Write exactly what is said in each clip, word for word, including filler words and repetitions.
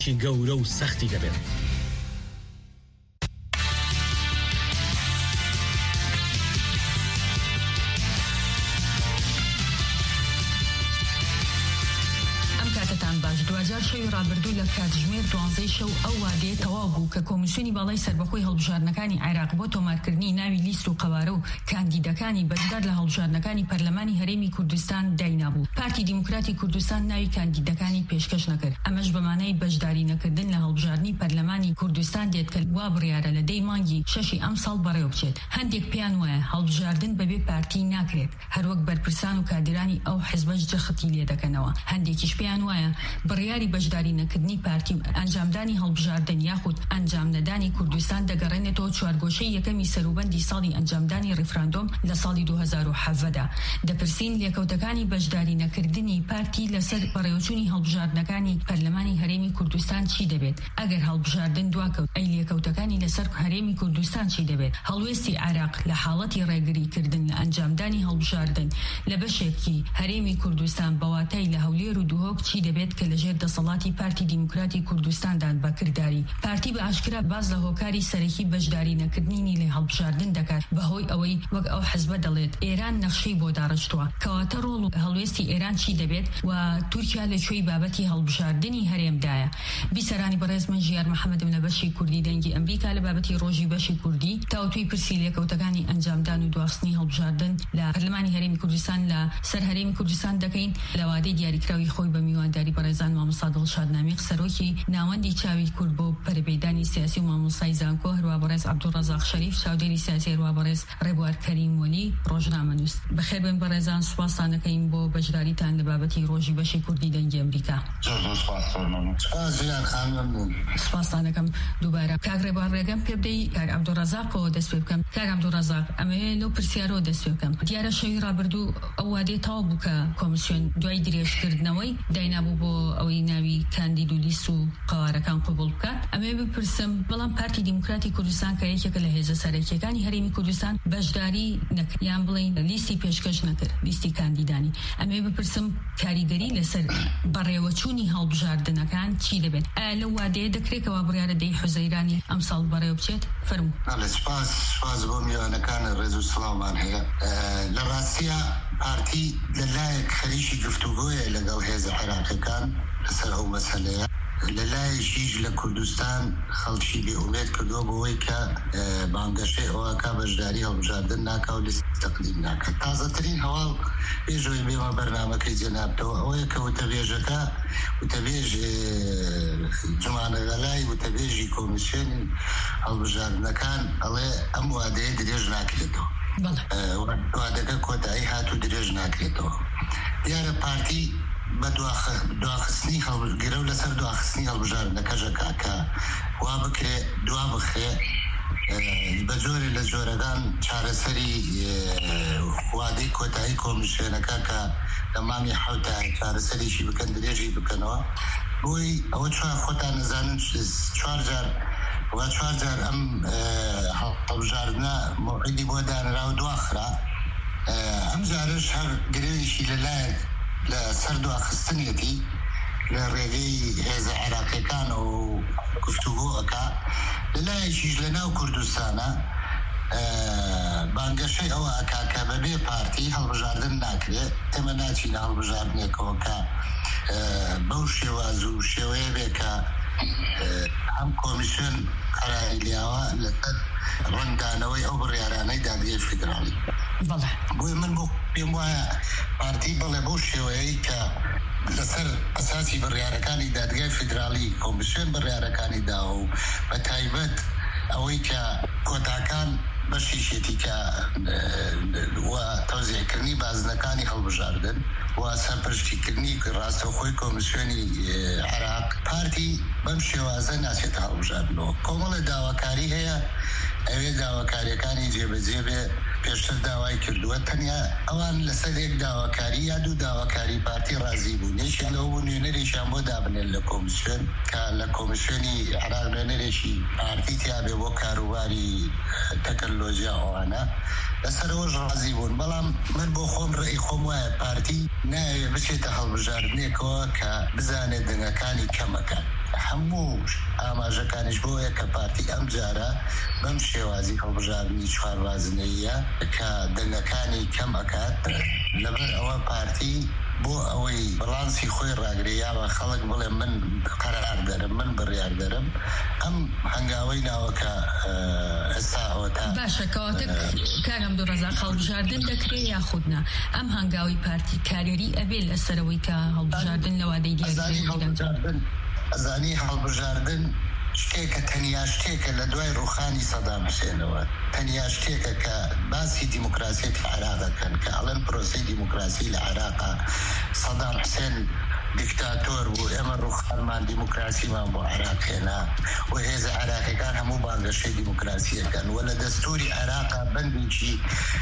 گەورە و سەختی دەبێت. دوجار شوی رابردوو لە کاتژمێر دوانزەی شەو ئەو وادەیە تەواو بوو کە کۆمیسیۆنی باڵای سەربەخۆی هەڵبژاردنەکانی عێراق بۆ تۆمارکردنی ناوی لیست و قەوارە و کاندیدەکانی بەشدار لە هەڵبژاردنەکانی پەرلەمانی هەرێمی کوردستان داینابوو. پارتی دیموکراتی کوردستان ناوی کاندیدەکانی پێشکەش نەکرد. ئەمەش بەمانای بەشداری نەکردن لە هەڵبژاردننی پەرلەمانی کوردستان دێت کە وا بڕیارە لە دەی مانگی شەشی ئەم ساڵ بەڕێوە بچێت. هەندێک پیان وایە هەڵبژاردن بەبێ پارتی ناکرێت، هەروەک بەرپرسان و کادرانی ئەو حیزبەش جەختی لێ دەکەنەوە. هەندێکیش پیان وایە بڕیاری بەشداری نەکردنی پارتی ئەنجامدانی هەڵبژاردن یاخود ئەنجام نەدانی کوردستان دەگەڕێنێتەوە چوارگۆشەی یەکەمی سەروبەندی ساڵی ئەنجامدانی ڕیفراندۆم لە ساڵی دوو هەزار و حەڤەدا. دەپرسین لێکەوتەکانی بەشداری نەکردنی پارتی لەسەر بەڕێوەچوونی هەڵبژاردنەکانی پەرلەمانی هەرێمی کوردستان چی دەبێت؟ ئەگەر هەڵبژاردن دواکەوت ئەی لێکەوتەکانی لەسەر هەرێمی کوردستان چی دەبێت؟ هەڵوێستی عێراق لە حاڵەتی ڕێگریکردن لە ئەنجامدانی هەڵبژاردن لە بەشێکی هەرێمی کوردستان بەواتای لە هەولێر و دوهۆک چی دەبێت کە لەژێر دەسەڵاتی پارتی دیموکراتی کوردستاندان بەکردداری. پارتی بە ئاشکرا باز لە هۆکاری سەرەکی بەشداری نەکردنی لێ هەڵبژاردن دەکات بەهۆی ئەوەی وەک ئەو حزبە دەڵێت ئێران نەخشەی بۆ داڕشتووە. کەواتە ڕۆڵ و هەڵوێستی ئێران چی دەبێت و تورکیا لەکوێی بابەتی هەڵبژاردنی هەرێمدایە. بیسەرانی بەڕێز من ژیار محەممەدم لە بەشی کوردی دەنگی ئەمریکا لە بابەتی ڕۆژی بەشی کوردی تاوتوی پرسی لێکەوتەکانی ئەنجامدان و دواستنی هەڵبژاردن لە پەرلەمانی هەرێمی کوردستان لە سەر هەرێمی کوردستان دەکەین لە وادەی دیاریکراوی خۆی بە میوانداری بەڕێزان مامۆستا دڵشادنامی سەرۆکی ناوەندی چاوی کورد بۆ پەربەیدانی سیاسی و مامۆستای زانکۆ، هەروە بەڕێز عەبدوڕەزاق شەریف چاودێری سیاسی، هەروە بەڕێز ڕێبوار کەریم وەلی ڕۆژنامەنووس. بەخێر بن بەڕێزان، سوپاسان دەکەین بۆ بەشداریتان لە بابەتی ڕۆژی بەشی کوردی دەنگی ئەمریکا. سوپاسان دەکەم دووبارە. کاک ڕێبوار ڕێگەم پێ بدەی کاک عەبدوڕەزاقەوە دەست پێ بکەم. کاک عەبدوڕەزاق، ئەمەوێ لەو پرسیارەوە دەست پێ بکەم. دیارە شەوی ڕابردوو ئەو وادەیە تەواو بوو کە کۆمیسیۆن دوای درێژکردنەوەی داینابوو بۆ ئەوەی ناوی کاندید و لیست و قەوارەکان قبول بکات. ئەمێ بپرسم، بەڵام پارتی دیموکراتی کوردستان کە یەکێکە لە هێزە سەرەکیەکانی هەرێمی کوردستان بەشداری نەکرد یان بڵێن لیستی پێشکەش نەکرد، لیستی کاندیدانی. ئەمێ بپرسم کاریگەری لەسەر بەڕێوەچوونی هەڵبژاردنەکان چی دەبێت؟ ئایا لەو وادەیە دەکرێتەوە بڕیارە دەی حوزەیرانی ئەم ساڵ بەڕێوە بچێت؟ فەرموو. سپاس سپاس بۆ میوانەکان ڕێز و سڵامان هەیە. لە ڕاستیە پارتی لەلایەک خەریکی گفتوگۆیە لەگەڵ هێزە عێراقیەکان لەسەر ئەو مەسەلەیە، لەلایەکیش لە کوردستان خەڵکی بێئومێد کردووە بۆەوەی کە بانگەشەی ئەوەکە بەشداری هەڵبژاردن ناکا و لیست تەقدیم ناکات. تازەترین هەواڵ پێشەوەی بێمە بەرنامەکەی جەنابتەوە ئەوەیە کە وتەبێژەکە وتەبێژ جومانەگەلای وتەبێژی کۆمیسیۆنی هەڵبژاردنەکان ئەڵێ ئەم وادەیە درێژ ناکرێتەوە، وادەکە کۆتایی هاتوو درێژ ناکرێتەوە. دیارە پارتی بە دواخستنی هەڵگرە و لەسەر دواخستنی هەڵبژاردنەکەژەکە کە وا بکرێ دوا بخرێ بە جۆرێ لە جۆرەکان چارەسەری وادەی کۆتایی کۆمیسیۆنەکە کە لە مامی حەوتە چارەسەریشی بکەن درێژی بکەنەوە. بۆی ئەوە چوار خۆتان نەزانن چوار جار و چوار جار ئەم هەڵبژاردنە موعیدی بۆ دانرا و دواخرا. ئەم جارش هەر گرێویشی لەلایەک لە سەر دواخستنێتی لە ڕێگەی هێزە عێراقیەکان و گفتوگۆەکە لەلایەکیش لە ناو کوردستانە بانگەشەی ئەوە ئەکا کە بەبێ پارتی هەڵبژاردن ناکرێت. ئێمە ناچینە هەڵبژاردنێکەوە کە بەو شێواز و شێوەیە بێ کە ئەم کۆمیسیۆن قەراری لیاوە لەسەر ڕوندانەوەی ئەو بڕیارانەی دادگای فیدراڵی. بۆی من بۆ پێم وایە پارتی بڵێ بەو شێوەیەی کە لەسەر ئەساسی بڕیارەکانی دادگای فیدراڵی کۆمیسیۆن بڕیارەکانی داوە و بە تایبەت ئەوەی کە کۆتاکان بەشیشێتی کە تەوزیعکردنی بازنەکانی هەڵبژاردن و سەرپەرشتیکردنی ڕاستەوخۆی کۆمیسیۆنی عێراق، پارتی بەم شێوازە ناچێتە هەڵبژاردنەوە. کۆمەڵە داواکاری هەیە، ئەوێ داواکاریەکانی جێبەجێ بێ پێشتر داوای کردووە. تەنیا ئەوان لەسەر یەک داواکاری یا دوو داواکاری پارتی ڕازی بوو. نێشێک لەو بوو نوێنەرێکیان بۆ دابنێن لە کۆمیسیۆن کە لە کۆمیسیۆنی عێراق نوێنەرێکی پارتی تیابێ بۆ کاروباری تەکنۆلۆژیا ئەوانە لەسەرەوەش ڕازی بوون. بەڵام من بۆ خۆم ڕێی خۆم وایە پارتی ناوێ بچێتە هەڵبژاردنێکەوە کە بزانێت دەنگەکانی کەمەکە. هەموو ئاماژەکانیش بۆیە کە پارتی ئەم جارە بەم شێوازی هەڵبژاردننی چواربازنەیە کە دەنگەکانی کەم ئەکات لەبەر ئەوە پارتی بۆ ئەوەی بەڵانسی خۆی ڕاگرەیاوە خەڵک بڵێ من قەرار دەرم من بڕیار دەرم ئەم هەنگاوەی ناوەکە ئێستا ئەوەتا باشە کەواتە کارم دوو ڕەزا هەڵبژاردن دەکرێت یاخودنا ئەم هەنگاوی پارتی کارێری ئەبێ لەسەرەوەی کە هەڵبژاردن لەوادەی دیاری ئەزانی هەڵبژاردن شتێکە تەنیا شتێکە لە دوای ڕوخانی سەدام حوسێنەوە تەنیا شتێکە کە باسی دیموکراسیەتی عێراقەکەن کە ئەڵەن پرۆسەی دیموکراسی لە عێراقا سەدام حوسێن دیکتاتۆر بوو ئێمە ڕوخانمان دیموکراسیمان بۆ عێراق هێنا و هێزە عێراقیەکان هەموو بانگەشەی دیموکراسیەکەن و لە دەستوری عێراقا بەندێکی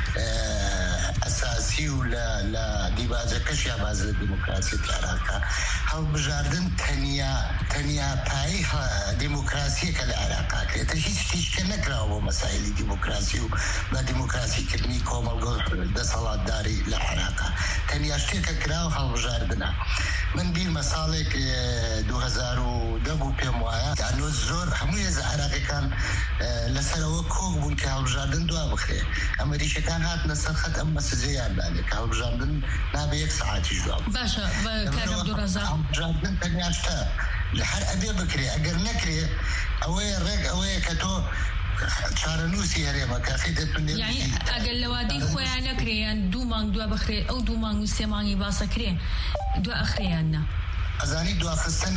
ئەساسی و لە دیباجەکەش یا باز لە دیموکراسیەتی عێراقا هەڵبژاردن تەنیا تەنیا پایەی دیموکراسیەکە لە عێراقا کرێتە هیچ تیشکە نەکراوە بۆ مەسایلی دیموکراسی و بە دیموکراسیکردنی کۆمەڵگە دەسەڵاتداری لە عێراقا تەنیا شتێکە کراوە هەڵبژاردنە من بیرمە ساڵێک دوو هەزار و دە بوو پێم وایە یانۆ زۆر هەموو هێزە عێراقیەکان لەسەرەوە کۆک بوون کە هەڵبژاردن دوا بخرێ ئەمریکەکان هاتنە سەر خەت ئەم مەسەجەیان دانێ کە هەڵبژاردن نابێ یەک سەعاتیش دوا باشە کارم دوو ڕەزا هەڵبژاردن تەنیا شتە لە هەر ئەبێ بکرێ ئەگەر نەکرێ ئەوەیە ڕێک ئەوەیە کە تۆ چارەنووسی هەرێمەکە خیدەتونێ یعنی ئەگەر لەوادەی خۆیان نەکرێیان دوو مانگ دوا بخرێ ئەو دوو مانگ و سێ مانگی باسەکرێ دوا ئەخرێیان نا ئەزانی دواخستن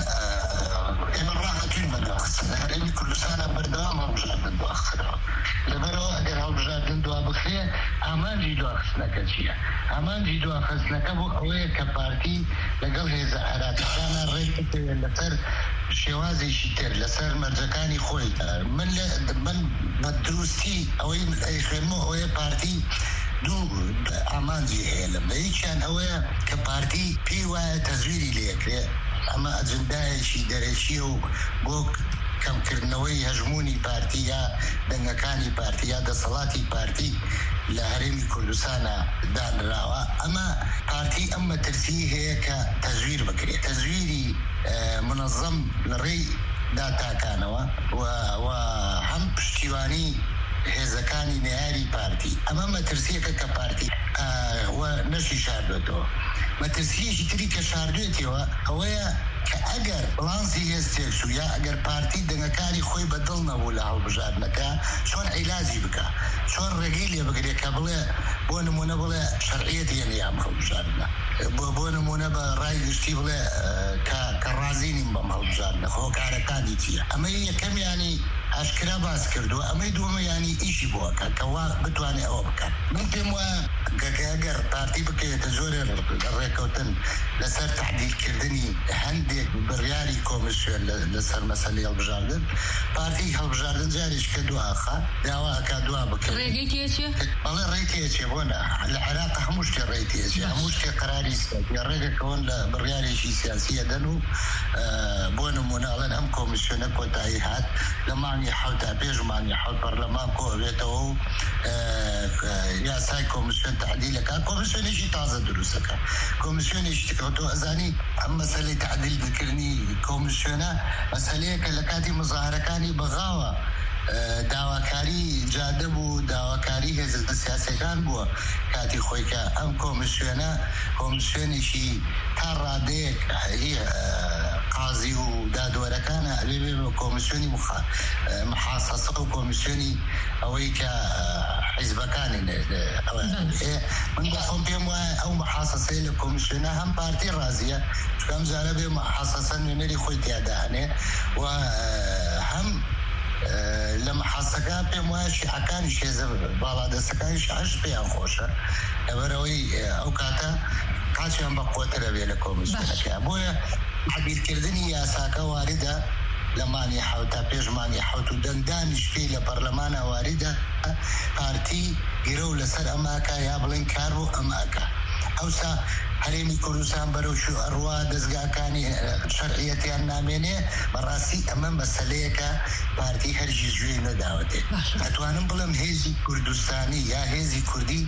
ئێمە ڕاهەتوین بە دواخستن هەرێمی کوردستانە بەردەوام هەڵبژاردن دواخستنەوە لەبەرەوە ئەگەر هەڵبژاردن دوا بخرێ ئامانجی دواخستنەکە چییە؟ ئامانجی دواخستنەکە بۆ ئەوەیە کە پارتی لەگەڵ هێزە عێراقیەکانە ڕێککەوێت لەسەر شێوازێکی تر لەسەر مەرجەکانی خۆی من من بە دروستی ئەوەی ئەیخێنمەوە ئەوەیە پارتی دوو ئامانجی هەیە لە بەیەکیان ئەوەیە کە پارتی پێی وایە تەزویری لێکرێ ئەمە ئەجندایەکی دەرەشیە و بۆ کەمکردنەوەی هەژمونی پارتی یا دەنگەکانی پارتی یا دەسەڵاتی پارتی لە هەرێمی کوردستانە دانراوە ئەمە پارتی ئەم مەترسی هەیە کە تەزویر بکرێت تەزویری منەظەم لەڕێی داتاکانەوە و هەم پشتیوانی هێزەکانی نەیاری پارتی ئەمە مەترسیەکە کە پارتی نەشی شاردوێتەوە مەترسیەکی تری کە شاردوێتەوە ئەوەیە کە ئەگەر بڵانسی هێزتێک و یا ئەگەر پارتی دەنگەکانی خۆی بەدڵ نەبوو لە هەڵبژاردنەکە چۆن عیلاجی بکە چۆن ڕێگەی لێ بگرێت کە بڵێ بۆ نمونە بڵێ شەرعیەت یەنە یام هەڵبژاردنە بۆ بۆ نمونە بە ڕای گشتی بڵێ کە ڕازینیم بەم هەڵبژاردنە هۆکارەکانی چییە ئەمە یەکەمیانی ئاشکرا باس کردووە ئەمەی دووەمەیانی ئیشی بووەکە کەوا بتوانێت ئەوە بکات من پێم وایە گەگەگەر پارتی بکەوێتە زۆر ڕێکەوتن لەسەر تەعدیلکردنی هەندێک بڕیاری کۆمیسیۆن لەسەر مەسەلەی هەڵبژاردن پارتی هەڵبژاردن جاریش کە دواخە داواکە دوا بکرێت ڕێگەی تێچێ بەڵێ ڕێی تێچێ بۆ لە عێراق هەموو شتێ ڕێی تێچێ هەموو شتێ قەراری یا ڕێگەکەون لە بڕیارێکی سیاسیە دەن و بۆ نمونەڵێن ئەم کۆمیسیۆنە کۆتایی هات لە مانگی حوتا پێش مانگی حوت پەرلەمان کۆبێتەوە و یاسای کۆمیسیۆن تعدیلەکە کۆمیسیۆنێکی تازە دروستەکە کۆمیسیۆنێکی تکەوتۆ ئەزانی ئەم مەسەلەی تعدیل بکردنی کۆمیسیۆنە مەسەلەیەکە لە کاتی مزاهرەکانی بەغاوە داواکاری جادە بوو داواکاری هێزە سیاسەکان بووە کاتی خۆی کە ئەم کۆمیسیۆنە کۆمیسیۆنێکی تا ڕادەیەک قازی و دادوەرەکانە ئەبێ بێ بە کۆمیسیۆنی محاسەسە و کۆمیسیۆنی ئەوەی کە حیزبەکانی من بەخۆم پێم وایە ئەو محاسەسەی لە کۆمیسیۆنە هەم پارتی ڕازیە چکەم جارە بێ محاسەسە نوێنەری خۆی تیادا هەنێ و هەم لە محاسەکە پێم وایە شیعەکانی شێزە باڵادەستەکانی شیعەش پێیان خۆشە لەبەرەوەی ئەو کاتە قاچیان بە قوترە بێ لە کۆمیسیۆنەکە بۆیە عەدیلکردنی یاساکە واردە لە مانگی حوتا پێش مانگی حوت و دەنگدانیش پێی لە پەرلەمانە واردە پارتی گیرە و لەسەر ئەماکە یا بڵێن کار بۆ ئەماکە ئەوسا هەرێمی کوردستان بەرەو شو ئەڕوا دەستگاکانی شەرعیەتیان نامێنێ بەڕاستی ئەمە مەسەلەیەکە پارتی هەرگیز گوێ نەداوەتێ. ئەتوانم بڵم هێزی کوردستانی یا هێزی کوردی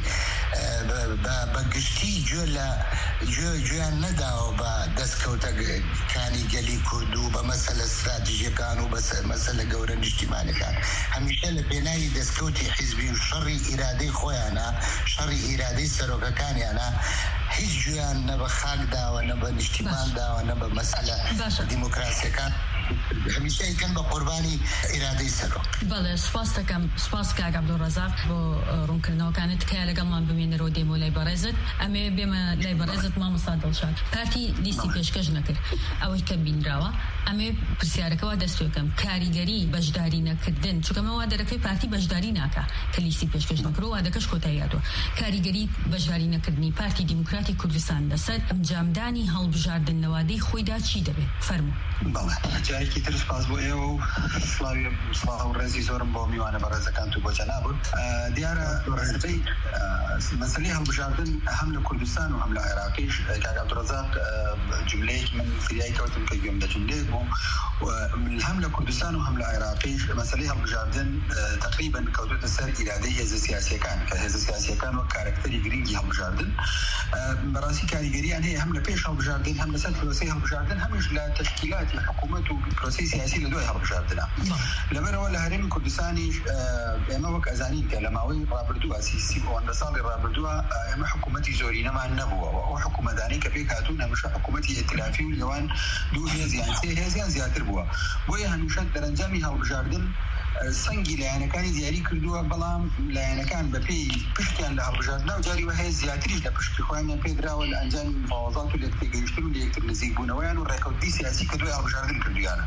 بەگشتی گوێ لە گوێیان نەداوە بە دەستکەوتەکانی گەلی کورد و بە مەسەلە استراتیژیەکان و بە مەسەلە گەورە نیشتیمانەکان هەمیشە لە پێناوی دەستکەوتی حیزبی و شەڕی ئیرادەی خۆیانە شەڕی ئیرادەی سەرۆکەکانیانە هیچ گوێیان نە بە خاک داوە نە بە نیشتیمان داوە نە بە مەسەلە دیموکراسیەکان هەمیشە یکەن بە قوربانی ئیرادەی سەرۆک. بەڵێ سپاس دەکەم. سپاس کاک عەبدوڵڕەزاق بۆ ڕوونکردنەوەکانت تکایە لەگەڵمان بمێنەرەوە دێمە لای بەڕێزت. ئەمێ بێمە لای بەڕێزت مامۆستا دڵشاد. پارتی لیستی پێشکەش نەکرد ئەوەی کە بینراوە. ئەمێ پرسیارەکەەوە دەستێکم کاریگەری بەشداری نەکردن چونکەمەوە دەرەکەی پارتی بەشداری ناکە کە لیستی پێشکەش نەکرد و وادەکەش کۆتاییاتوە. کاریگەری بەشداری نەکردنی پارتی دیموکراتی کوردستان لەسەر ئەنجامدانی هەڵبژاردن لەوادەی خۆیدا چی دەبێت؟ فەرموو. بەڵێ جارێکی تر سپاس بۆ ئێوە و سڵاوی سڵاو و ڕێزی زۆرم بۆ میوانە بەڕێزەکان و بۆ جەنابوت. دیارە ڕێزەکەی مەسەلەی هەڵبژاردن هەم لە کوردستان و هەم لە عێراقیش کاک عەبدوڵڕەزاق جملەیەکی من فریای کەوتم کە گوێم لە جملەیەک بوو هەم لە کوردستان و هەم لە عێراقیش مەسەلەی هەڵبژاردن تقریبا کەوتوتە سەر ئیرادەی هێزە سیاسیەکان کە هێزە سیاسیەکان وەک کارکتەری گرنگی هەڵبژاردن بەڕاستی کاریگەریان هەیە هەم لە پێش هەڵبژاردن هەم لەسەر پرۆسەی هەڵبژاردن هەمیش لە تەشکیلاتی حکوومەت و پرۆسەی سیاسی لە دوای هەڵبژاردنە. لەبەرەوە لە هەرێمی کوردستانیش ئێمە وەک ئەزانین کە لە ماوەی ڕابردووە سی و ساڵی ڕابردووە ئێمە حکوومەتی زۆرینەمان نەبووەوە ئەو حکوومەتدانەی کە پێک هاتوون هەمیشە حکوومەتی ئێتلافی و لەوان دوو هێزیان سێ هێزیان زیاتر بووە بۆیە هەمیشە دەرەنجامی هەڵبژاردن سەنگی لایەنەکانی دیاری کردووە بەڵام لایەنەکان بەپێی پشتیان لە هەڵبژاردنەوە جاری وهەیە زیاتریش لە پشتی خۆیان پێدراوە لە ئەنجامی مفاوەزات و لە تێگەیشتن و لە یەکتر نزیک بوونەوەیان و ڕێکەوتی سیاسی کە دوای هەڵبژاردن کردویانە.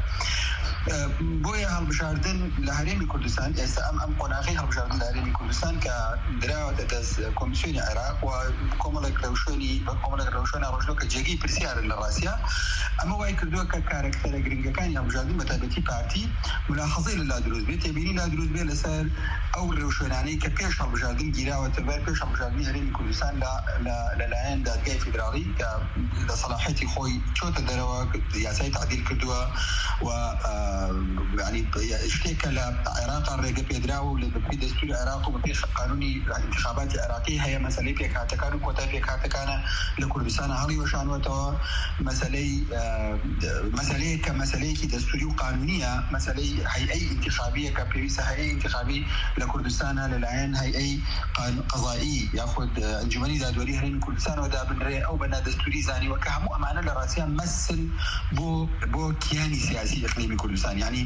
بۆیە هەڵبژاردن لە هەرێمی کوردستان ئێستا ئەم ئەم قۆناغی هەڵبژاردن لە هەرێمی کوردستان کە دراوەتە دەست کۆمیسیۆنی عێراق و کۆمەڵێک ڕێوشێنی بە کۆمەڵێک ڕێوشێنە ڕۆژنەوە کە جێگەی پرسیارن لە ڕاستیا ئەمە وای کردووە کە کارکتەرە گرنگەکانی هەڵبژاردن بە تایبەتی پارتی ملاحەزەی لەلا دروست بێت تێبینی لا دروست بێت لەسەر ئەو ڕێوشێنانەی کە پێش هەڵبژاردن گیراوەتە بەر پێش هەڵبژاردنی هەرێمی کوردستان لەلایەن دادگای فیدراڵی کە لە سەلاحیەتی خۆی چۆتە دەرەوە یاسای تعدیل کردووە و يعني شتێکە لە عێراق ڕێگە پێدراوە و لە بەپی دەستوری عێراق و بەپی قانونی انتخاباتی عێراقی هەیە مەسەلەی پێکهاتەکان و کۆتای پێکهاتەکانە لە کوردستانە هەڵی وەشانوەتەوە مەسەلەی مەسەلەیە کە مەسەلەیەکی دەستوری و قانونیە مەسەلەی هەیئەی انتخابیە کە پێویستە هەیئەی انتخابی لە کوردستانە لەلایەن هەیئەی قەزایی یاخود ئەنجومەنی دادوەری هەرێمی کوردستانەوە دابنرێ ئەو بەنا دەستوری زانیوە کە هەموو ئەمانە لە ڕاستیان مەسن بۆ بۆ کیانی سیاسی ئیقلیمی کوردستان یعنی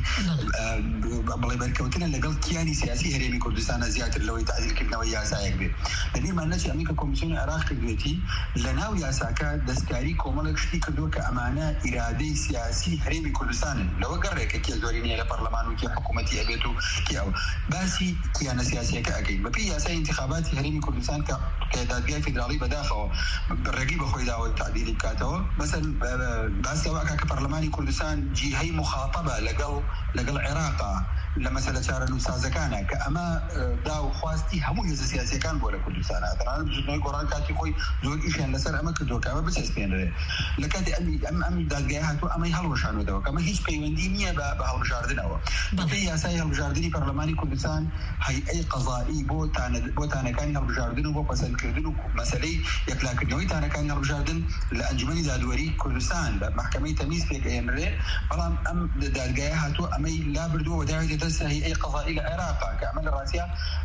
بڵێ بەرکەوتنە لەگەڵ کیانی سیاسی هەرێمی کوردستانە زیاتر لەوەی تعدیلکردنەوەی یاسایەک بێت. لەبیرمان نەچێ ئەمەی کە کۆمیسیۆنی عێراق کردوێتی لە ناو یاساکە دەستکاری کۆمەڵێک شتی کردووە کە ئەمانە ئیرادەی سیاسی هەرێمی کوردستانن لەوە گەڕێکە کێ زۆری نییە لە پەرلەمان و کێ حکوومەتی ئەبێت و کێ ئەو باسی کیانە سیاسیەکە ئەەکەین بەپێی یاسای انتخاباتی هەرێمی کوردستان کە دادگای فیدراڵی بەداخەوە ڕێگەی بەخۆی داوە تعدیلی بکاتەوە مەسەن باسی ئەوە کە پەرلەمانی کوردستان جیهەی مخاطبە لەگەڵ لەگەڵ عێراقا لە مەسەلە چارەنووسازەکانە کە ئەمە دا و خواستی هەموو هێزە سیاسیەکان بۆ لە کوردستانە تەنانەت بژنەوەی گۆڕان کاتی خۆی زۆر ئیشیان لەسەر ئەمە کردووە کە ئەمە بچەسپێنرێ لە کاتی ئەم ئەم دادگای هاتووە ئەمەی هەڵوەشانەوەتەوە کە ئەمە هیچ پەیوەندی نییە بە هەڵبژاردنەوە بەپێی یاسای هەڵبژاردننی پەرلەمانی کوردستان هەیئەی قەزایی بۆ بۆ تانەکانی هەڵبژاردن و بۆ پەسەندکردن و مەسەلەی یەکلاکردنەوەی تانەکانی هەڵبژاردن لە ئەنجومەنی دادوەری کوردستان لە محکەمەی تەمیز پێگەێنرێ بەڵام ئەم دادگایە هاتووە ئەمەی لا بردووە و داوای دەدەستە هەیئەی قەزایی لە عێراقا کە ئەمە لە ڕاستیە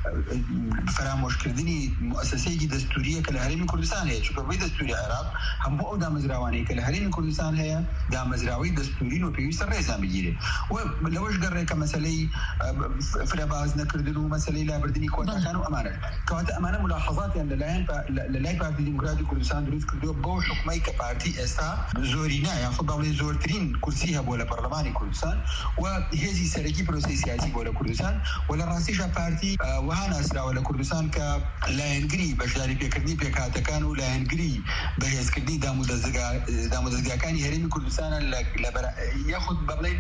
فرامۆشکردنی مؤسسەیەکی دەستوریە کە لە هەرێمی کوردستان هەیە چونکە بەی دەستوری عێراق هەموو ئەو دامەزراوانەی کە لە هەرێمی کوردستان هەیە دامەزراوەی دەستورین و پێویستە ڕێزان بگیرێ و لەوەش گەڕێکە مەسەلەی فرەباز نەکردن و مەسەلەی لابردنی کۆتاکان و ئەمانە کەواتە ئەمانە ملاحەزاتیان لەلایەن لەلای پارتی دیموکراتی کوردستان دروست کردووە بۆ حکومەی کە پارتی ئێستا زۆرینە یاخود بەڵێ زۆرترین کورسی هەبووە لە پەرلەمانی کوردستان وهذه سرقي بروسي سياسي ولا كردستان ولا راسيشا بارتي وهانا اسرا ولا كردستان ك لا ينجري بشاري بيكردني بيكاتا كانوا لا ينجري بهز كردي دامو دزغا دامو دزغا كان هرمي كردستان لا ياخذ بابلين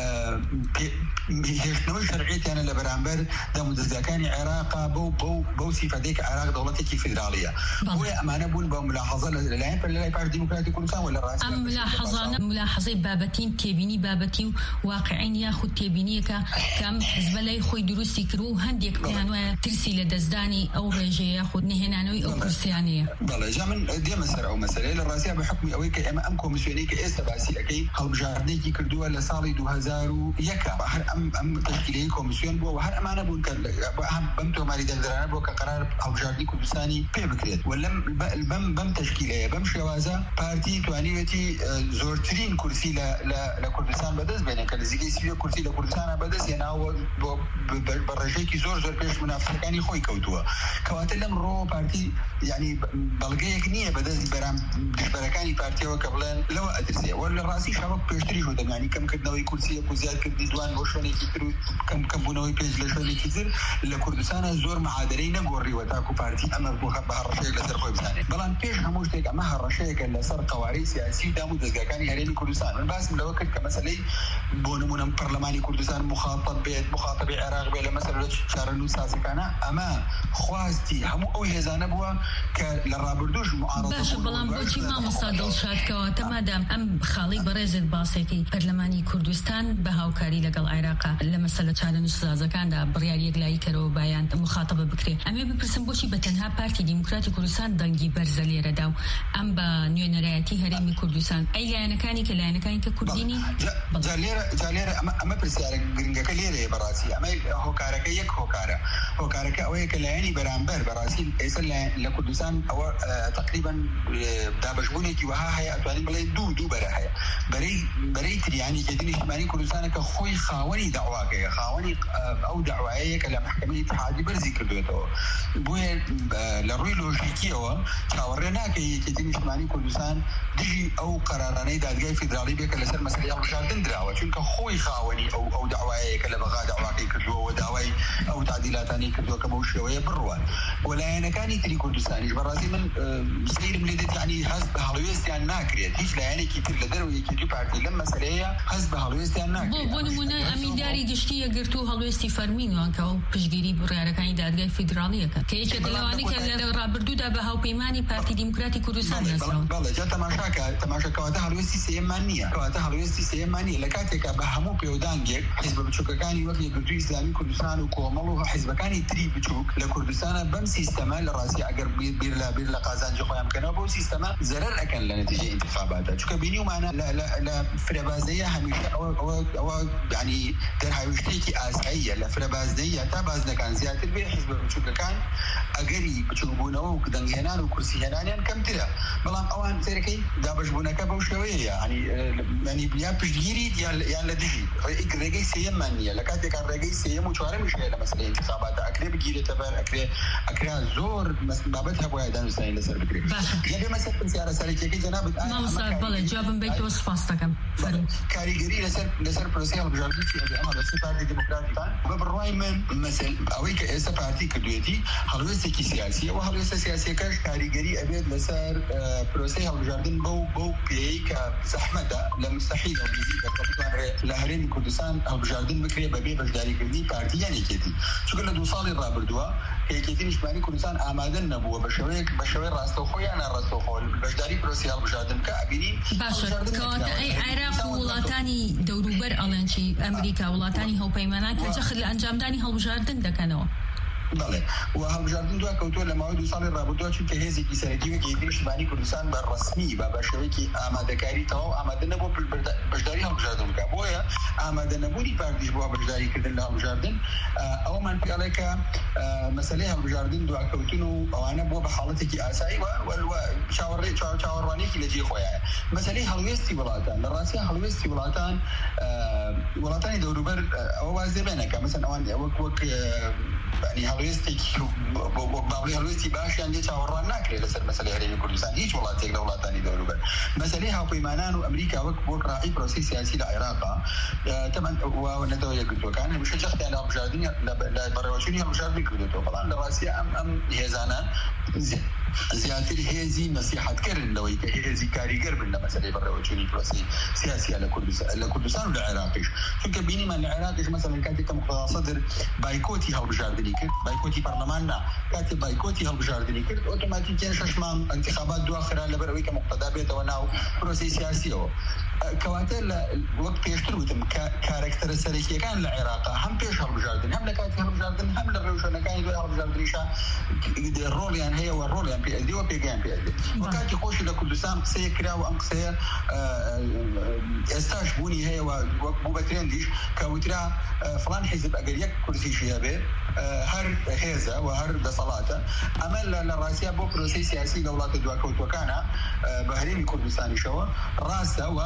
هيش نوع شرعيتي انا لبرامبر دامو دزغا كان عراق بو بو بو صفاتك عراق دولتك فيدراليه هو امانه بون بملاحظه للعين فلا يبقى ديمقراطي كردستان ولا راسي ام ملاحظه ملاحظه بابتين تبيني بابتي واقعين ياخذ تبيني كم حزب الله خوي دروسي كرو هنديك كانوا ترسي لدزداني او رجي ياخذ نهنانوي او كرسيانيه والله جامن دي مسألة او مسألة الرئاسيه بحكم اويك اما ام كوميسيونيك اس باسي اكي هل جاردني كردوا لصالي دو هزار يكا هر ام ام تشكيليه كوميسيون بو وهر امانه بون بمتو مالي دندرانه بو كقرار هل جاردني كردستاني بيبكريت ولم بم بم تشكيليه بم شوازه بارتي توانيتي زورترين كرسي ل لكردستان بدز بين كان زيكي سي كرسي لكردستان بدز يناو برجيكي زور زور بيش منافقاني خوي كوتوا كواتلم رو بارتي يعني بلغيك نيه بدز برام بركاني بارتي وقبلان لو ادرسي ولا راسي شباب بيشتري شو يعني كم كدنوي كرسي وزياد كدي دوان وشوني كترو كم كم بنوي بيج لشوني كتير لكردستان زور معادلين غوري وتاكو بارتي اما بها الرشيق لسر خوي بساني بلان بيش هموش تيك اما الرشيق اللي صار قواري سياسي دامو دزغاكاني هريني كردستان بس لو كنت كمسألة بونمون برلماني كردستان مخاطب بيت مخاطب عراق بلا مثلا شارنو ساسكانا اما خواستي همو او هزانه بوا كلرابردوش معارضه باش بلان بوچی ما مصادل شاد کەواتە مادام ئەم خاڵی بەڕێزت باسێکی پەرلەمانی کوردستان بە هاوکاری لەگەڵ عێراق لە مەسەلە چارەنووس سازەکاندا بڕیار یەکلایی کەرەوە بایان مخاطبە بکرێ ئەمێ بپرسم بۆچی بەتەنها پارتی دیموکراتی کوردستان دەنگی بەرزە لێرەدا و ئەم بە نوێنەرایەتی هەرێمی کوردستان ئەی لایەنەکانی کە لایەنەکانی کە کوردینی جالێرە ئەمە پرسیارە گرنگەکە لێرەیە بەڕاستی ئەمە هۆکارەکە یەک هۆکارە هۆکارەکە ئەوەیە کە لایەنی بەرامبەر بەڕاستی ئێستا لە کوردستان ئەوە تقریبا دابەشبوونێکی وها هەیە ئەتوانین بڵێ دوو دوو بەرە هەیە بەرەی بەرەی تریانی کێتنی نیشتیمانی کوردستانە کە خۆی خاوەنی داواکەیە خاوەنی ئەو داوایەیە کە لە محکەمەی اتحادی بەرزی کردوێتەوە بۆیە لە ڕووی لۆژیکیەوە چاوەڕێ ناکە یەکێتی نیشتیمانی کوردستان دژی ئەو قەرارانەی دادگای فیدراڵی بێکە لەسەر مەسەلەی هەڵبژاردن دراوە چونکە خۆی خاوەنی ئەو ئەو داوایەیە کە لە بەغا داواکەی کردووە داوای ئەو تعدیلاتانی کردووە کە بەو شێوەیە بڕوان وەلایەنەکانی تری کوردستانیش بەڕاستی من سیرم لێ دێت یعنی هەست بە هەڵوێستیان ناکرێت هیچ لایەنێکی تر لە دەرەوە یەکێتی پارتی لەم مەسەلەیە هەست بە هەڵوێستیان ناکرێت بۆ نمونە ئەمینداری گشتی یەکگرتو و هەڵوێستی فەرمینوان کە ئەو پشتگیری بڕیارەکانی دادگای فیدراڵیەکە کە یەکێک لەوانەی کە لە ڕابردوودا بە هاوپەیمانی پارتی دیموکراتی کوردستان ناسراون بەڵێ جا تەماشاکە تەماشاکەواتە هەڵوێستی سێیەممان نییە کەواتە هەڵوێستی سێیەممان نییە لە کاتێکە بە هەموو پێودانگێک حیزبە بچووکەکانی وەک یەکگرتووی ئیسلامی کوردستان و کۆمەڵ و حیزبەکانی تری بچووک لە کوردستانە بەم سیستەمە لە ڕاستی ئەگەر بیر لە بیر لە قازانجی خۆیان بکەنەوە بۆ سیستەمە زەرەر ئەکەن لە نەتیجەی انتخاباتە چونکە بینیومانە لە فرەبازەیە هەمیشە ئەوە ینی دەرهاویشتێکی ئاساییە لە فرەبازدەیە تا بازنەکان زیاتر بێ حیزبە بچووکەکان ئەگەری بچووکبوونەوە و دەنگهێنان و کورسیهێنانیان کەمترە بەڵام ئەوان سەرەکەی دابەشبوونەکە بەو شێوەیە ینی یا پشتگیری یان لە دژی ڕێگەی سێیەممان نییە لە کاتێکا ڕێگەی سێیەم و چوارەمیش هەیە لە مەسەلەی انتخاباتە ئەکرێ بگیرێتە بەر ئەکرێ ئەکرا زۆر بابەت هەبووە دانوستانی لەسەر بکرێت یعنی مەسەر پرسیارە سەرەکیەکەی جەنابەت بەڵێ جوابم بێت تۆ سپاس دەکەم کاریگەری لەسەر لەسەر پرۆسەی هەڵبژاردنی ئەمە بەسەر پارتی دیموکراتیکان بە بڕوای من مەسەل ئەوەی کە ئێستا پارتی کردوێتی هەڵوێستێکی سیاسیە و هەڵوێستە سیاسیەکەش کاریگەری ئەبێت لەسەر پرۆسەی هەڵبژاردن بەو بەو پێی کە زەحمەتە لە مستەحیلە و نزیکە کە بتوانرێ لە هەرێمی کوردستان هەڵبژاردن بکرێ بەبێ بەشداریکردنی پارتی یان یەکێتی چونکە لە دوو ساڵی ڕابردووە یەکێتی نیشتیمانی کوردستان ئامادە نەبووە بە شێوەیەک بە شێوەی ڕاستەوخۆ یان ناڕاستەوخۆ بەشداری پرۆسەی هەڵبژاردن کە ئەبینین باشە کەواتە ئەی عێراق و وڵاتانی دەوروبەر ئەڵێن چی ئەمریکا وڵاتانی هەوپەیمانان کە جەخت لە ئەنجامدانی هەڵبژاردن دەکەنەوە بله و هەڵبژاردن دوای کەوتووە لە ماوەی دوو ساڵی ڕابردووە چونکە هێزێکی سەرەکی وەک یەکێتی نیشتیمانی کوردستان بە ڕەسمی بە بەشێوەیەکی ئامادەکاری تەواو ئامادە نەبوو بەشداری هەڵبژاردن بکات بۆیە ئامادە نەبوونی پارتیش بۆ بەشداریکردن لە هەڵبژاردن ئەوەمان پێڵێ کە مەسەلەی هەڵبژاردن دواکەوتن و ئەوانە بووە بە حاڵەتێکی ئاسایی و چاوەڕێ چاوەڕوانێکی لە جێ خۆیایە مەسەلەی هەڵوێستی وڵاتان لە ڕاستی هەڵوێستی وڵاتان وڵاتانی دەوروبەر ئەوە واز دەبێنە کە مەسەن ئەوان وەک وەک يعني هەڵوێستی باڵی هەڵوێستی باشیان لێ چاوەڕوان ناکرێت لەسەر مەسەلەی هەرێمی کوردستان هیچ وڵاتێک لە وڵاتانی دەوروبەر مەسەلەی هاوپەیمانان و ئەمریکا وەک وەک ڕاعی پرۆسی سیاسی لە عێراقا تەمەن وا نەتەوە یەکگرتوەکان هەمیشە جەختیان لە هەڵبژاردننی لە بەڕێوەچوونی هەڵبژاردننی کردوێتەوە بەڵام لە ڕاستیە ئەم ئەم هێزانە زیاتر هێزی مەسیحەتکردن لەوەی کە هێزی کاریگەر بن لە مەسەلەی بەڕێوەچوونی پرۆسی سیاسیە لە کوردستان و لە عێراقیش چونکە بینیمان لە عێراقیش مەسەڵەن کاتێک کە مقتەدا سەدر بایکۆتی هەڵبژاردننی کرد بایکۆتی پەرلەمان نا کاتێک بایکۆتی هەڵبژاردننی کرد ئۆتۆماتیکیان شەش مانگ انتخابات دواخرا لەبەرەوەی کە مقتەدا بێتەوە ناو پرۆسی سیاسیەوە کەواتە وەک پێشتر وتم کارکتەرە سەرەکیەکان لە عێراقا هەم پێش هەڵبژاردن هەم لە کاتی هەڵبژاردن هەم لە ڕێوشەنەکانی دوای هەڵبژاردنیشا ڕۆڵیان هەیە و ڕۆڵیان پێدیوە پێگەیان پێدێ وەکاتی خۆشی لە کوردستان قسەیە کراوە ئەم قسەیە ئێستاش بوونی هەیە و وەک بوو بە ترێندیش کە وترا فڵان حیزب ئەگەر یەک کورسیشی هەبێ هەر هێزە و هەر دەسەڵاتە ئەمە لە ڕاستیە بۆ پرۆسی سیاسی لە وڵاتە دواکەوتوەکانە بە هەرێمی کوردستانیشەوە ڕاستە و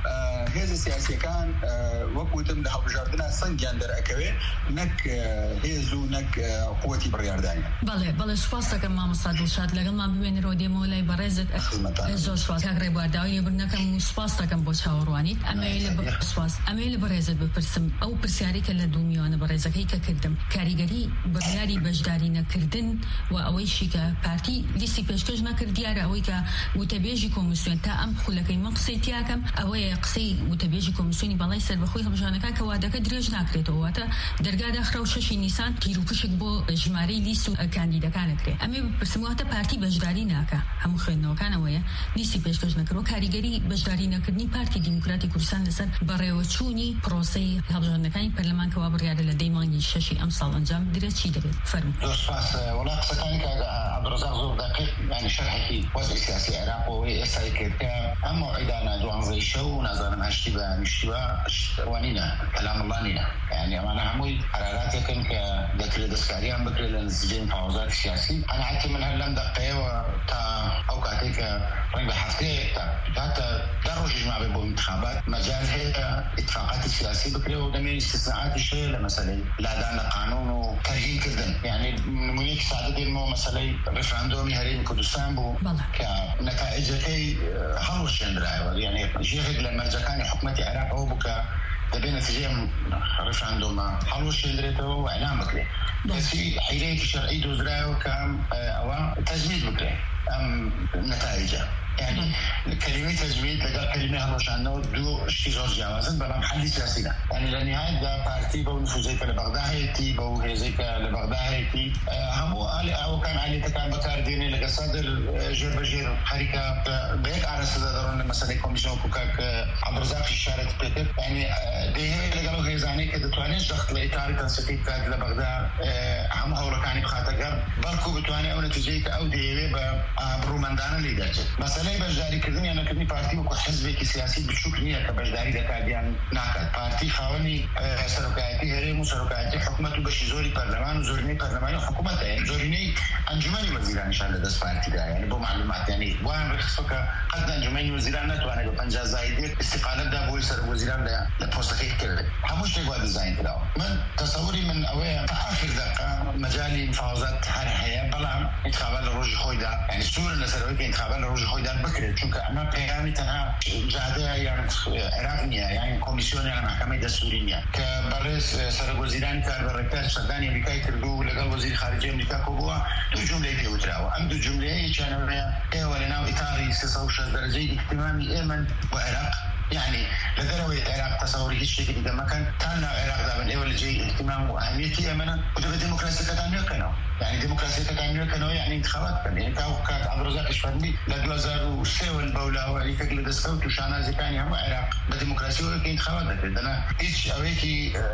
هێزە سیاسیەکان وەک وتم لە هەڵبژاردنە سەنگیان دەرەکەوێ نەک هێز و نەک قووەتی بڕیاردانیان. بەڵێ بەڵێ سوپاس دەکەم مامۆستا دڵشاد لەگەڵمان ببێنەوە دێمەوە لای بەڕێزت زۆر سوپاس کاک ڕێبوارداوی لێبوردنەکەم و سوپاس دەکەم بۆ چاوەڕوانیت ئەمەیە سوپاس ئەمەیە لە بەڕێزت بپرسم ئەو پرسیاری کە لە دوو میوانە بەڕێزەکەی کە کردم کاریگەری بڕیاری بەشداری نەکردن و ئەوەیشی کە پارتی لیستی پێشکەش نەکرد دیارە ئەوەی کە وتەبێژی کۆمیسیۆن تا ئەم خولەکەی من قسەی تیاکەم ئەوەیە قسەی وتەبێژی کۆمیسیۆنی بەڵای سەربەخۆی هەڵبژاردنەکان کە وادەکە درێژ ناکرێتەوە واتە دەرگا داخرا و شەشی نیسان تیر و پشک بۆ ژمارەی لیست و کاندیدەکانەکرێ ئەمێ بپرسم واتە پارتی بەشداری ناکە هەموو خوێندنەوەکانەوەیە لیستی پێشکەش نەکردەوە کاریگەری بەشداری نەکردنی پارتی دیموکراتی کوردستان لەسەر بەڕێوەچوونی پرۆسەی هەڵبژاردنەکانی پەرلەمان کەوا بڕیارە لە دەی مانگی شەشی ئەم ساڵ ئەنجام درێت چی دەبێت فەرموو. زۆر سپاس وڵا قسەکانی کە عەبدوڕەزاق زۆر دقیق یعنی شەرحێکی وەزعی سیاسی عێراق و ئەوەی ئێستای کرد کە ئەم موعیدانە دوانزەی شەو نازانم هەشتی بە نیشتیوە وانینە کەلام الله نینە یعنی ئەمانە هەمووی قەراراتێکن کە دەکرێت دەستکاریان بکرێت لە نزیجەی مفاوضات سیاسی قەناعەتی من هەر لەم دقەیەوە تا ئەو کاتێک کە ڕەنگە هەفتەیەک تا حتى دە ڕۆژیش مابێت بۆ انتخابات مەجال هەیە اتفاقاتی سیاسی بکرێت و دەمێ استثناءاتیش هەیە لە مەسەلەی لادان لە قانون و تەرهینکردن یعنی نمونەیەکی سادە دێنمەوە مەسەلەی ڕێفراندۆمی هەرێمی کوردستان بوو کە نەتائیجەکەی هەڵوەشێنرایەوە یعنی ژێرێک لە مەرجەکانی حکوومەتی عێراق ئەوە بوو کە دەبێت نەتیجەی ڕێفراندۆمە هەڵوەشێنرێتەوە و ئەعلام بکرێت کەسی حیلەیەکی شەرعی دۆزرایەوە کە ئەوە تەجمید بکرێت ئەم نەتائیجە يعني كلمة تجميد لقى كلمة هروشانو دو شيء زوج جوازن بلام حل سياسي ده يعني لنهاية ده بارتي بو نفوذيك لبغداديتي بو هيزيك لبغداديتي همو علي أو كان علي تكان بكار ديني لقى صدر جر بجر حركة بيك على صدرون مسألة كوميسيون كوكاك عبدالرزاق إشارة بيتر يعني ده لقى له هيزاني كده توانيش دخل إطار تنسيق كاد لبغداد هم هولا كاني بخاطر بركو بتواني أو نتيجة أو ديوي بروماندانا ليدرج مثلا لای بەشداری کردنی یان نەکردنی پارتی وەکو حزبێکی سیاسی بچووک نییە کە بەشداری دەکاتیان ناکات پارتی خاوەنی سەرۆکایەتی هەرێم و سەرۆکایەتی حکوومەت و بەشی زۆری پەرلەمان و زۆرینەی پەرلەمانی حکوومەتە یان زۆرینەی ئەنجومەنی وەزیرانیشان لەدەست پارتیدا یعنی بۆ معلومات یعنی وایان ڕێخستووە کە قەت ئەنجومەنی وەزیران ناتوانێت بە پەنجا زایدێک استیقالەتدا بۆی سەرۆکوەزیران لە پۆستەکەی کرد هەموو شتێک وا دیزاین کراوە من تەسەووری من ئەوەیە تا ئاخر دەقە مەجالی مفاوزات هەر هەیە بەڵام انتخابات لە ڕۆژی خۆیدا یعنی سوورە لەسەرەوەی کە انتخابات لە ڕۆژی خۆیدا بکرێت چونکە ئەمە پەیامی تەنها جادەیە یان عێراق نییە یان کۆمیسیۆن یان مەحکەمەی دەستوری نییە کە بەڕێز سەرۆکوەزیرانی کاربەڕێکار سەردانی ئەمریکای کردو و لەگەڵ وەزیری خارجی ئەمریکا کۆبووە دوو جوملەی پێوتراوە ئەم دوو جوملەیە یەکیانەوەیە ئێوە لەناو ئیتاری سێسەد و شەش دەرەجەی ئیحتیمامی ئێمەن بۆ عێراق يعني لدروي العراق تصوري هيك شيء إذا ما كان كان العراق ده من أول جاي اهتمام وأهميتي أمانة وده الديمقراطية كتامية كانوا يعني الديمقراطية كتامية كانوا يعني انتخابات كان يعني كاو كان عبد الرزاق الشفرمي لدوزار وسوى البولة واللي تقل دستوت وشانا زكاني هم العراق بالديمقراطية ولا انتخابات كده أنا إيش أويكي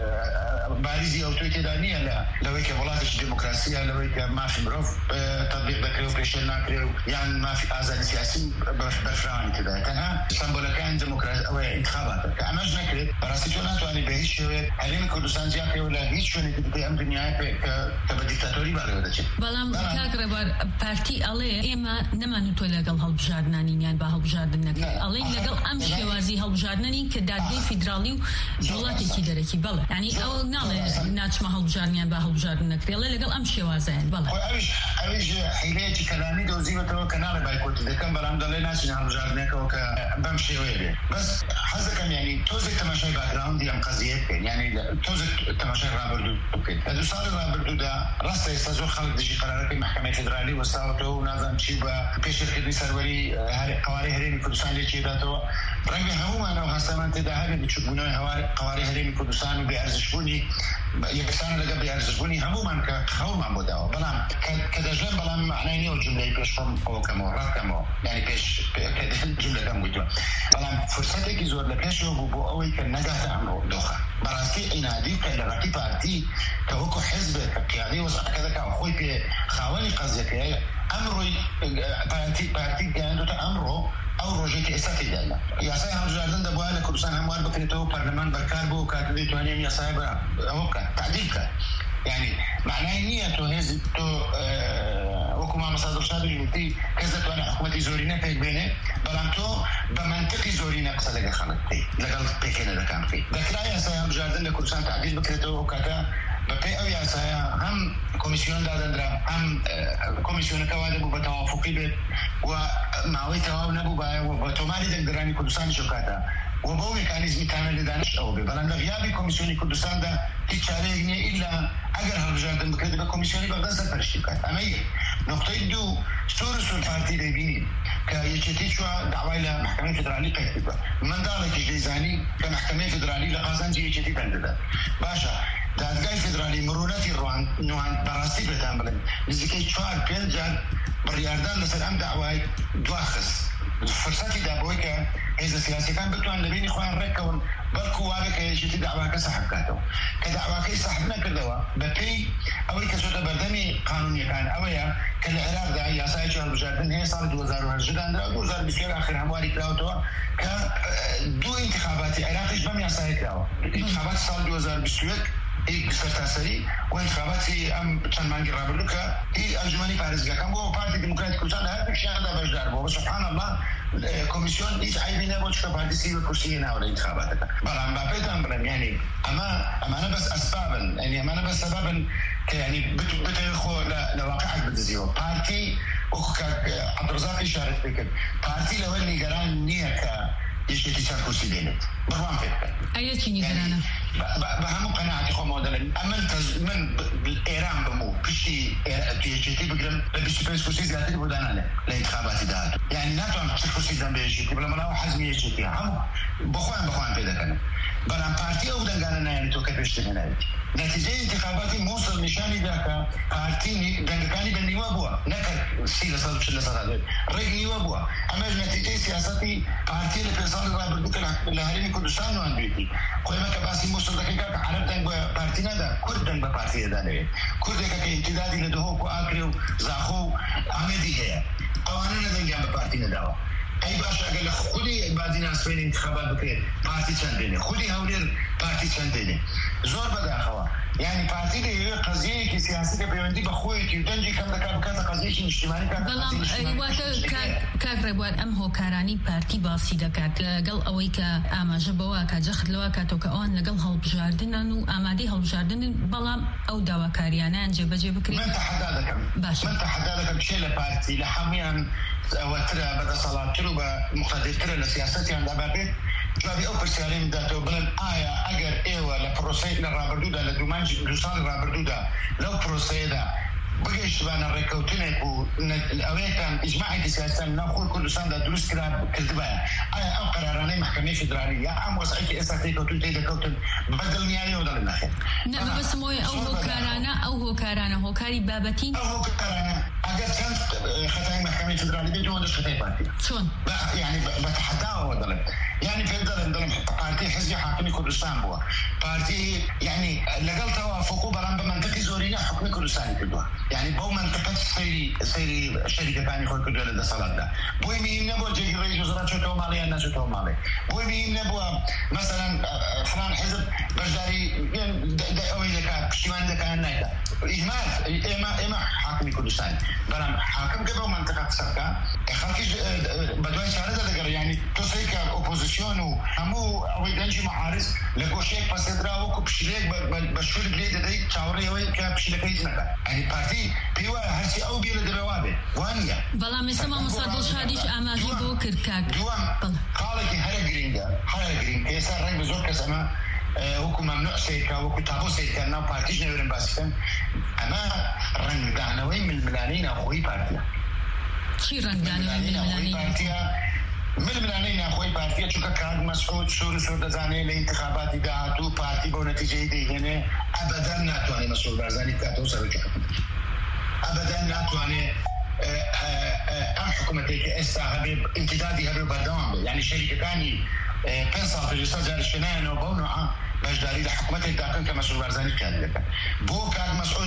باريزي أو تويتي دانية لا لو هيك بلاتش ديمقراطية لو هيك ما في مروف تطبيق بكريو بريشل ناكريو يعني ما في آزاد سياسي برفراني كده تنها سامبولا كان ديمقراطية أو انتخابات كأماج نكرت براسيتو ناتواني بهيش شوية هريم كردستان زیاتر ولا هیچ شوێنێکی دیکە ئەم دنیای کە بە دیکتاتۆری باڵێوە دەچێت. بەڵام کاک ڕێبوار پارتی ئەڵێ ئێمە نەمانوتۆ لەگەڵ هەڵبژاردنانیان با هەڵبژاردن نەکەین، ئەڵێن لەگەڵ ئەم شێوازی هەڵبژاردننی کە دادگای فیدراڵی و وڵاتێکی دەرەکی بەڵێ ینی ئەو ناڵێ ناچمە هەڵبژاردنیان با هەڵبژاردن نەکرێ، ئەڵێ لەگەڵ ئەم شێوازیان بەڵێ ئەویش حیلەیەکی کەلامی دۆزیوەتەوە کە ناڵێ بایکۆتی دەکەم، بەڵام دەڵێ ناچین هەڵبژاردنەکەەوە کە بەم شێوەیە بێ. بەس حەز دەکەم ینی تۆزێک تەماشای باکراوندی ئەم قەزیە بکەین، ینی تۆزێک تەماشای ڕابردوو بکەین. لە دوو ساڵی ڕابردوودا ڕاستە ئێستا زۆر خەڵک دژی قەرارەکەی محکەمەی فیدرالی وەستاوەتەوە و نازانم چی بە پێشکردنی سەروەری قوارەی هەرێمی کوردستان لێکێداتەوە. ڕەنگە هەمومانەوە هەستەمان تێدا هەبێت بچووکبوونەوەی قوارەی هەرێمی کوردستان و بێئەرزشبوونی یەکسانە لەگەڵ بێئەرزشبوونی هەمومان کە خەوڵمان بۆ داوە، بەڵام کە دەژێن بەڵام معنای نییە و جملەی پێشخۆم ئەوکەمەوە ڕاکەمەوە، ینی پێش جملەکەم گوتووە، بەڵام فرسەتێکی زۆر لە پێشەوە بوو بۆ ئەوەی کە نەگاتە ئەمڕۆ دۆخە. بەڕاستی ئینادی کە لە ڕەقی پارتی کە وەکو حیزبێک کە قیادەی وەزعەکە دەکا خۆی پێ خاوەنی قەزیەکەیە ئەمڕۆی پارتی پارتی گەیاندوتە ئەمڕۆ ئەو ڕۆژێکی ئێستا تێدایە. یاسای هەڵبژاردن دەبووە لە کوردستان هەموار بکرێتەوە پەرلەمان بەرکار بوو کاتە دەیتوانێت یاسای بە ئەوە بکات تعدیل بکات. یعنی معنای نییە تۆ هێزی تۆ وەکو مامەستا دڵشاد وتی کەس دەتوانێت حکوومەتی زۆرینە پێک بێنێ، بەڵام تۆ بە منطقی زۆرینە قسە لەگەڵ خەڵک بکەی، لەگەڵ پێکێنەرەکان بکەی. دەکرا یاسای هەڵبژاردن لە کوردستان تعدیل بکرێتەوە و کاتە بەپێی ئەو یاسایە هەم کۆمیسیۆن دادەنرا، هەم کۆمیسیۆنەکە وا دەبوو بە تەوافقی بێت و ماوەی تەواو نەبوو بایەوە بە تۆماری دەنگدرانی کوردستانی شوکاتە و بۆ مێکانیزمی تامین لەدانش ئەوە بێ. بەڵام لە غیابی کۆمیسیۆنی کوردستاندا هیچ چارەیەک نییە ئیلا ئەگەر هەڵبژاردن بکرێت بە کۆمیسیۆنی بەغداد سەرپەرشتی بکات. ئەمە یەک. نقطەی دوو سوور سوور پارتی دەبینین کە یەکێتی چوە داوای لە محکەمەی فیدرالی قەیت بکە. منداڵێکی دەیزانی کە محکەمەی فیدرالی لە قازانجی یەکێتی بەندەدا. باشە دادگای فیدرالی مرۆڤەتی ڕوان نوان بەڕاستی بێتان بڵێن نزیکەی چوار پێنج جار بڕیاردان لەسەر ئەم داوای دواخست. فرسەتی دابەوەی کە هێزە سیاسیەکان بتوان لە بینی خۆیان ڕێککەون بەڵکو وابێ کە یەکێتی داواکە سەحب بکاتەوە. کە داواکەی سەحب نەکردەوە بەپێی ئەوەی کە چۆتە بەردەمی قانونیەکان ئەوەیە کە لە عێراقدا یاسایەکی هەڵبژاردن هەیە ساڵی دوو هەزار و هەشت دانرا دوو هەزار و بیست و یەک ئاخر هەمواری کراوەتەوە کە دوو ئینتیخاباتی عێراقیش بەم یاسایە کراوە. ئینتیخاباتی ساڵی دوو هەزار و بیست و یەک هیچ سەرتاسەری و انتخاباتی ئەم چەند مانگی ڕابردوو کە هیچ ئەنجومەنی پارێزگاکان بۆ پارتی دیموکراتی کوردستان لە هەر پێکشیاندا بەشدار بووە. سبحان الله کۆمیسیۆن هیچ عیبی نەبوو چکە پارتی سی بە کورسیی ناوە لە انتخاباتەکە. بەڵام با پێتان بڵێم یعنی ئەمە ئەمانە بەس ئەسبابن، یعنی ئەمانە بەس سەبەبن کە یعنی بتەوێت خۆ لە واقعەت بدزیەوە. پارتی وەکو کاک عەبدوڕەزاق ئیشارەت پێ کرد، پارتی لەوە نیگەران نییە کە یەکێتی چەند کورسی دێنێت، بڕوان پێ بکەن. ئەیە چی نیگەرانە؟ بە هەموو قەناعەتی خۆمەوە دەڵێن من من ئێران بمو پشتی یەکێتی بگرم لە بیست و پێنج کورسی زیاتری بۆ دانانێ لە انتخاباتی داهاتوو. یعنی ناتوانم چ کورسی دەم بە یەکێتی بڵێم بەڵام حەزمی یەکێتیە هەموو بەخۆیان بەخۆیان پێ دەکەن. بەڵام پارتی ئەو دەنگانە نایەنێتەوە کە پێشتر هێناوێتی. نەتیجەی انتخاباتی مووسڵ نیشانی دا کە پارتی دەنگەکانی بە نیوە بووە، نەکرد سی لە سەد و چل لە سەد دەبێت، ڕێک نیوە بووە. ئەمەش نەتیجەی سیاسەتی پارتی لە پێ ساڵی ڕابردوو کە لە هەرێمی کوردستان نوانبێتی. خۆی مەکە باسی مووسڵ دەکەی کاکە عەرەب دەنگ بە پارتی نەدا، کورد دەنگ بە پارتی دەدانەوێت. کوردێکە کە ئیمتیدادی لە دهۆک و ئاکرێ و زاخۆ و ئامێدی هەیە، ئەوانە نەدەنگیان بە پارتی نەداوە. ئەی باشە ئەگەر لە خودی بازی ناسپێن انتخابات بکرێت پارتی چەند دێنێ، خودی هەولێر پارتی چەند دێنێ، زۆر بەداخەوە. یعنی پارتی دەیەوێت قەزیەیەکی سیاسی کە پەیوەندی بە خۆیەتی و دەنجی کەم دەکات بکاتە قەزیەکی نیشتیمانی کات. بەڵام واتە کاک ڕێبوار ئەم هۆکارانی پارتی باسی دەکات لەگەڵ ئەوەی کە ئاماژە بەوە کە جەخت لەوە کاتەوە کە ئەوان لەگەڵ هەڵبژاردنن و ئامادەی هەڵبژاردنن، بەڵام ئەو داواکاریانیان جێبەجێ بکرێت. من تەحەدا دەکەم باش من تەحەدا دەکەم چێ لە پارتی لە هەمویان ئەوەترە بەدەسەڵاتتر و بە مقتەدرترە لە سیاسەتیاندا بابێت جوابی ئەو پرسیارەی داتەوە بڵێن ئایا ئەگەر ئێوە لە پرۆسەی لە ڕابردوودا لە دومانجی دو ساڵی ڕابردوودا لەو پرۆسەیەدا بگەیشتبانە ڕێکەوتنێک و ئەوەیەکان ئیجماعێکی سیاسیان ناوخۆی کوردستاندا دروست کردبایە، ئایا ئەو قەرارانەی محکەمەی فیدرالی یا ئەم وەزعێکی ئێستا تێکەوتون تێدەکەوتن بەدڵنیاییەوە دەڵێن نەخێر. نە بەبەستمەوەی ئەو هۆکارانە ئەو هۆکارانە هۆکاری بابەتین ئەو هۆکارانە ئەگەر چەند خەتای محکەمەی فیدرالی بێت ئەوەندەش خەتای پارتی چۆن یعنی بەتەحەداوە دەڵێن، یعنی پێ دەڵێن دەڵێن پارتی حزبی حاکمی کوردستان بووە، پارتی یعنی لەگەڵ تەوافق و بەڵام بە منطقی زۆرینە حکمی کوردستانی کردووە. یعنی بەو منطقەت سەیری سەیری شەریکەکانی خۆی کردووە لە دەسەڵاتدا. بۆی مهم نەبووە جێگی ڕێی وەزارەت چۆتەوە ماڵی یان نەچۆتەوە ماڵێ. بۆی مهم نەبووە مەسەلەن فلان حزب بەشداری إهمال إما إما حاكم كردستان بلام حاكم كذا منطقة سكان خلكش بدوي شارد ذكر يعني تصيك أوبوزيشن وهمو أو يدنجي معارض لقوشيك بس تدرا وكبشليك بشول بليد ده شاوري أو كبشليك يجنك يعني بارتي بيوا هرسي أو بيلا دبوابه وانيا بلام مثلا مصادر شاديش أما هيبو كركاك دوام خالك هلا جرينجا هلا جرينجا يصير رنج بزور كسمة وكم ممنوع سيكا وكتابو سيكا نا بارتيش نورن باسكن أما رنج دانوين من الملانين أخوي بارتيا شي رنج دانوين من الملانين بارتيا من الملانين أخوي بارتيا شو كاد مسعود شور شور دزاني لانتخابات دهاتو بارتي بونتيجة دي هنا أبدا ناتواني مسعود برزاني كاتو سرجع أبدا ناتواني أم حكومتك استهبب امتدادي هبه بدام يعني شركة ثاني بنصل في الرسالة الشنان وبونعة مجدالي لحكومتك داخل كمسؤول برزاني كذلك بو كان مسؤول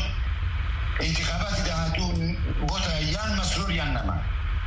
انتخابات دهاتون بوتا يان مسؤول يان نما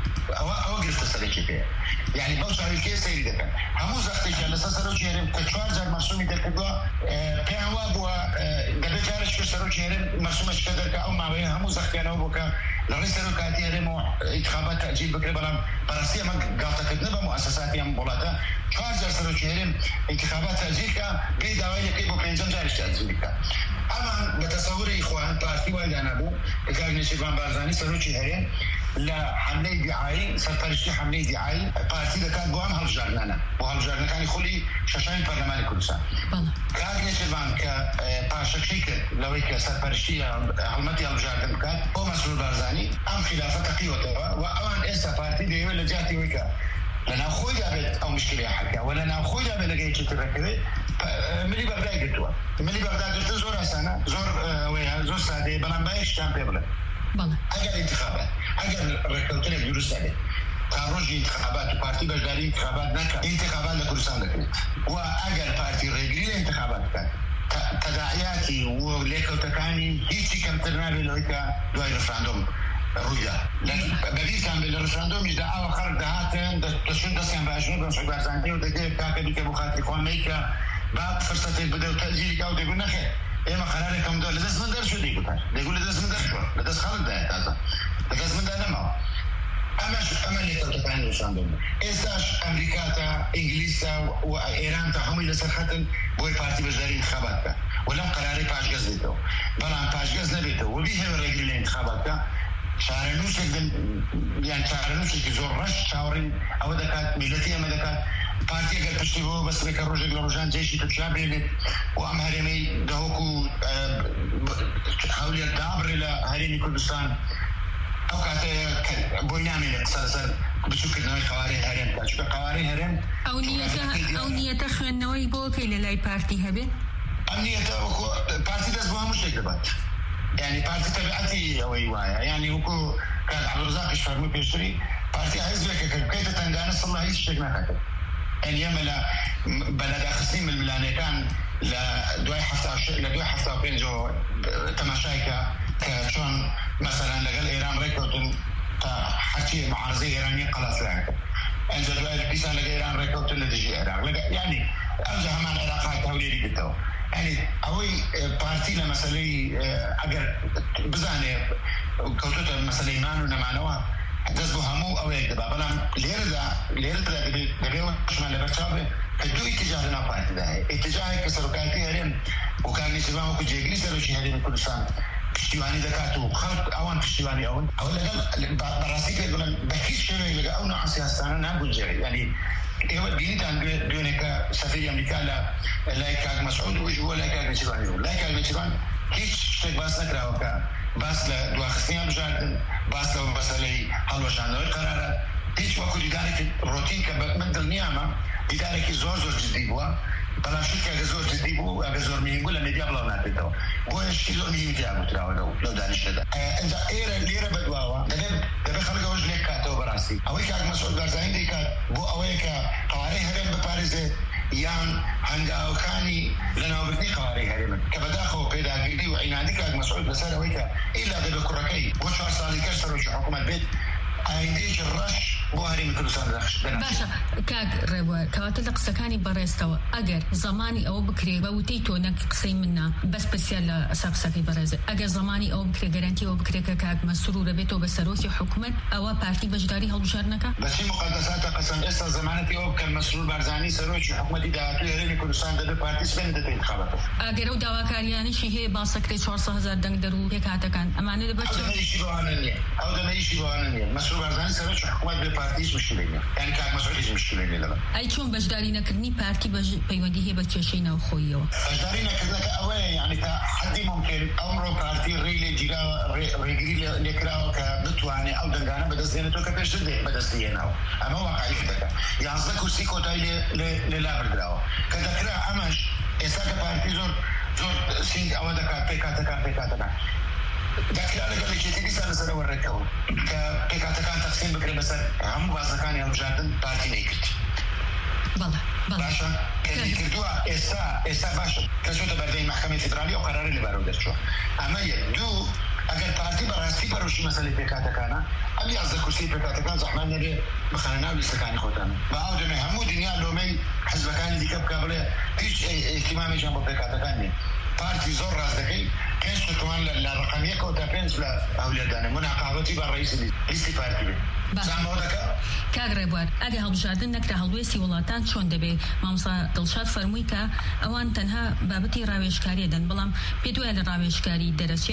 أو أو قلت السرقة فيها يعني بوش على الكيس سيري ده همو زختي جالس سرو جيرم كشوار جال مرسومي دركوا بيعوا بوا قبل جالس شو سرو جيرم مرسومش كدرك أو ما بين همو زختي أنا وبكا لرئيسنا كاتي رمو انتخابات تأجيل بكرة بلام براسية ما قالت كتنبا مؤسساتي أم بولاتا شوار جال سرو جيرم انتخابات تأجيل كا قيد أوائل كيبو بينجم جالس تأجيل كا أما بتصوري إخوان بارتي والدانا بو كان نشيفان بارزاني سرو جيرم لا حملة دعائي سرطرشتي حملة دعائي بارتي ده كان بوام هالجارنا وهالجارنا كان يخلي شاشين برلمان كردستان كان نشيفان كباشك شيك لو هيك سرطرشتي هالمتي هالجارنا كان هو مسؤول بارزاني أم خلافة قيوتها وأوان إسا بارتي ده يقول لجاتي ويكا لنا خوي جابت أو مشكلة حكا ولا أنا خوي جابت لقيت تركبه ملي بغداد قلتوا ملي بغداد قلت زور سنة زور ويا زور سادة بلان بايش كان بيبلا بله اگر انتخابات اگر رکوتن درست است تاروج انتخابات پارتی بجاری انتخابات نکرد انتخابات لکردستان نکرد و اگر پارتی رگری انتخابات کرد تداعیاتی و لکوتکانی هیچی کمتر نبی لویکا دوای رفراندوم رویدا لكن بديل كان بالرفراندوم يجدا آخر دهاتن تشون دستيان باشون بمشي بارزانتي ودقيق كاكا بيكا بخاطر إخوان ميكا باب فرصة بدأوا تأجيل كاو ديقول نخير إما قراركم دول لدس من در شو دي قطار ديقول لدس من در شو لدس خالق ده هذا لدس من در نماو أما شو أما اللي كنت فاهم وشان دوم إستاش أمريكا تا إنجليزا وإيران تا هم اللي سرختن بوي بارتي بجاري انتخابات تا ولم قراري باش جز ديتو بلان باش جز نبيتو وبيه الرجل الانتخابات تا شعرنوش يعني شعرنوش كزور رش شاورين أو دكات ميلتي أما دكات بارتي قال تشتغلوا بس بك الرجل لرجان جيشي تتشابه وأم هرمي دهوكو حاولي الدابر إلى هرمي كردستان أو كات بوينامي لقصة بشكل نوعي قواري هرم بشكل قواري هرم أو نيته أو نيته خن نوعي بوك إلى لاي بارتي هبه أم نيته بارتي دزبوها مش لكبات يعني بارتي تبعتي أو أيوايا يعني وكو كان عبد الرزاق يشفرمي بيشتري بارتي حزبك كيف تنقان الصلاة هيش شكنا كاتب أن يملا بلد أخصين من الملانيكان لدواي حفظة لدواي حفظة بين جو تماشايكا كشون مثلا لقال إيران ريكوتن حكي معارضي إيراني قلص لها أن دواي بيسان لقى إيران ريكوتن لديجي إيران يعني أرجع همان علاقات توليري قلتوا يعني أوي بارتي لمسألة أجر بزاني كوتوتا مسألة إيمان ونمانوا دزبو همو أو يكتبها بلان ليردا ليردا دبي دبي وشمال لبرشابه كدو اتجاه لنا بارتي ده اتجاه كسرقاتي هرم وكان نسبة وكجيجلي سروشي هرم كردستان پشتیوانی دکاتو خلق اوان پشتیوانی اون اول لقال براسي که يقولن بكيش شوي لقى او نوع سياستانا نابنجري يعني ايوه بينتان دونك سفير امريكا لا لايكاك مسعود وجوه لايكاك نشيبان لايكاك نشيبان هيش شتك باس نكراوكا باس لدوا خصنيا بجاردن باس لو مسألة هلوشان لو القرارات هيش وكو لذلك روتين كمدل نياما لذلك زور زور جدي بوا بلا شك أجزور جدي بو أجزور مين يقول لما ديابلا وناتيتو بو إيش زور مين ديابو تراو لو لو دانش كذا إنت إيرا ليرا بدواوا دبي دبي خلق وجهك كاتو براسي أويك أج مسؤول برزاين ديكات بو أويك قواري هرم بباريس يان هنجاو كاني لنا وبتني قواري هرم كبداخو بيدا جدي وعنادك أج مسؤول بس أويك إلا دبي كركي وشو صار لي كسر وشو حكومة بيت عنديش الرش بۆ هەرێمی کوردستان دەخش باشە کاک ڕێبوار کەواتە لە قسەکانی بەڕێزتەوە ئەگەر زمانی ئەوە بکرێ بە وتەی تۆ نەک قسەی منە بەس پرسیار لە ئەسا قسەکەی بەڕێزە ئەگەر زمانی ئەوە بکرێ گەرانتی ئەوە بکرێ کە کاک مەسرور بێتەوە بە سەرۆکی حکوومەت ئەوە پارتی بەشداری هەڵبژاردنەکە بەچی مقدساتە قەسەم ئێستا زمانەتی ئەوە بکەن مەسرور بارزانی سەرۆکی حکوومەتی داهاتووی هەرێمی کوردستان دەبێت پارتی سبێن دەدەین انتخاباتەوە ئەگەر ئەو داواکاریانیشی هەیە با سەکرێ چوار سەد هەزار دەنگ دەرو پێکهاتەکان ئەمانە دەبێت ئەوەیشی بەوانە نییە ئەو دەمەیشی بەوانە نییە مەسرور بارزانی سەرۆکی حکوومەت بێ پارتی هیچ مشکلەی نییە یعنی کاک مەسرور هیچ مشکلەی نییە لەبەر ئەی چۆن بەشداری نەکردنی پارتی پەیوەندی هەیە بە کێشەی ناوخۆییەوە بەشداری نەکردنەکە ئەوەیە یعنی تا حدی ممکن ئەمڕۆ پارتی ڕێی لێ گیراوە ڕێگیری لێکراوە کە بتوانێت ئەو دەنگانە بەدەستێنێتەوە کە پێشتر بەدەستێناوە ئەمە واقعی دەکە یازدە کورسی کۆتایی لێلا بردراوە کە دەکرا ئەمەش ئێستا کە پارتی زۆر زۆر سینگ ئەوە دەکات پێکاتەکان پێکاتەکان دەکرا لەگەڵ یەکێتی دیسان لەسەرەوە ڕێکەوە کە پێکاتەکان تەقسیم بکرێت بەسەر هەموو بازەکانی هەڵبژاردن پارتی نەیکرد باشە کەی کردووە ئێستا ئێستا باشە کەسۆتە بەردەی محکەمەی فیدرالی ئەو قەرارە لەبارەوە دەرچووە ئەمە یەک دوو ئەگەر پارتی بەڕاستی بەڕۆشی مەسەلەی پێکاتەکانە ئەم یازدە کورسی پێکاتەکان زەحمان نەبێ بخەنە ناو لیستەکانی خۆتان بە ئەو دەمێ هەموو دنیا لۆمەی حزبەکانی دیکە بکە بڵێ هیچ ئیهتیمامیشان بۆ پێکاتەکان نیە پارتی زۆر ڕاست دەکەی پێنج تومان لە ڕقم یەکەوە تا پێنج لە هەولێردانە مناقابەتی بە ڕئیس لیستی پارتی بێت کاک ڕێبوار ئەگە هەڵبژاردن نەکرا هەڵوێستی وڵاتان چۆن دەبێت مامۆستا دڵشاد فەرمووی کە ئەوان تەنها بابەتی ڕاوێژکاریە دەن بەڵام پێ دوایە لە ڕاوێژکاری دەرەچێ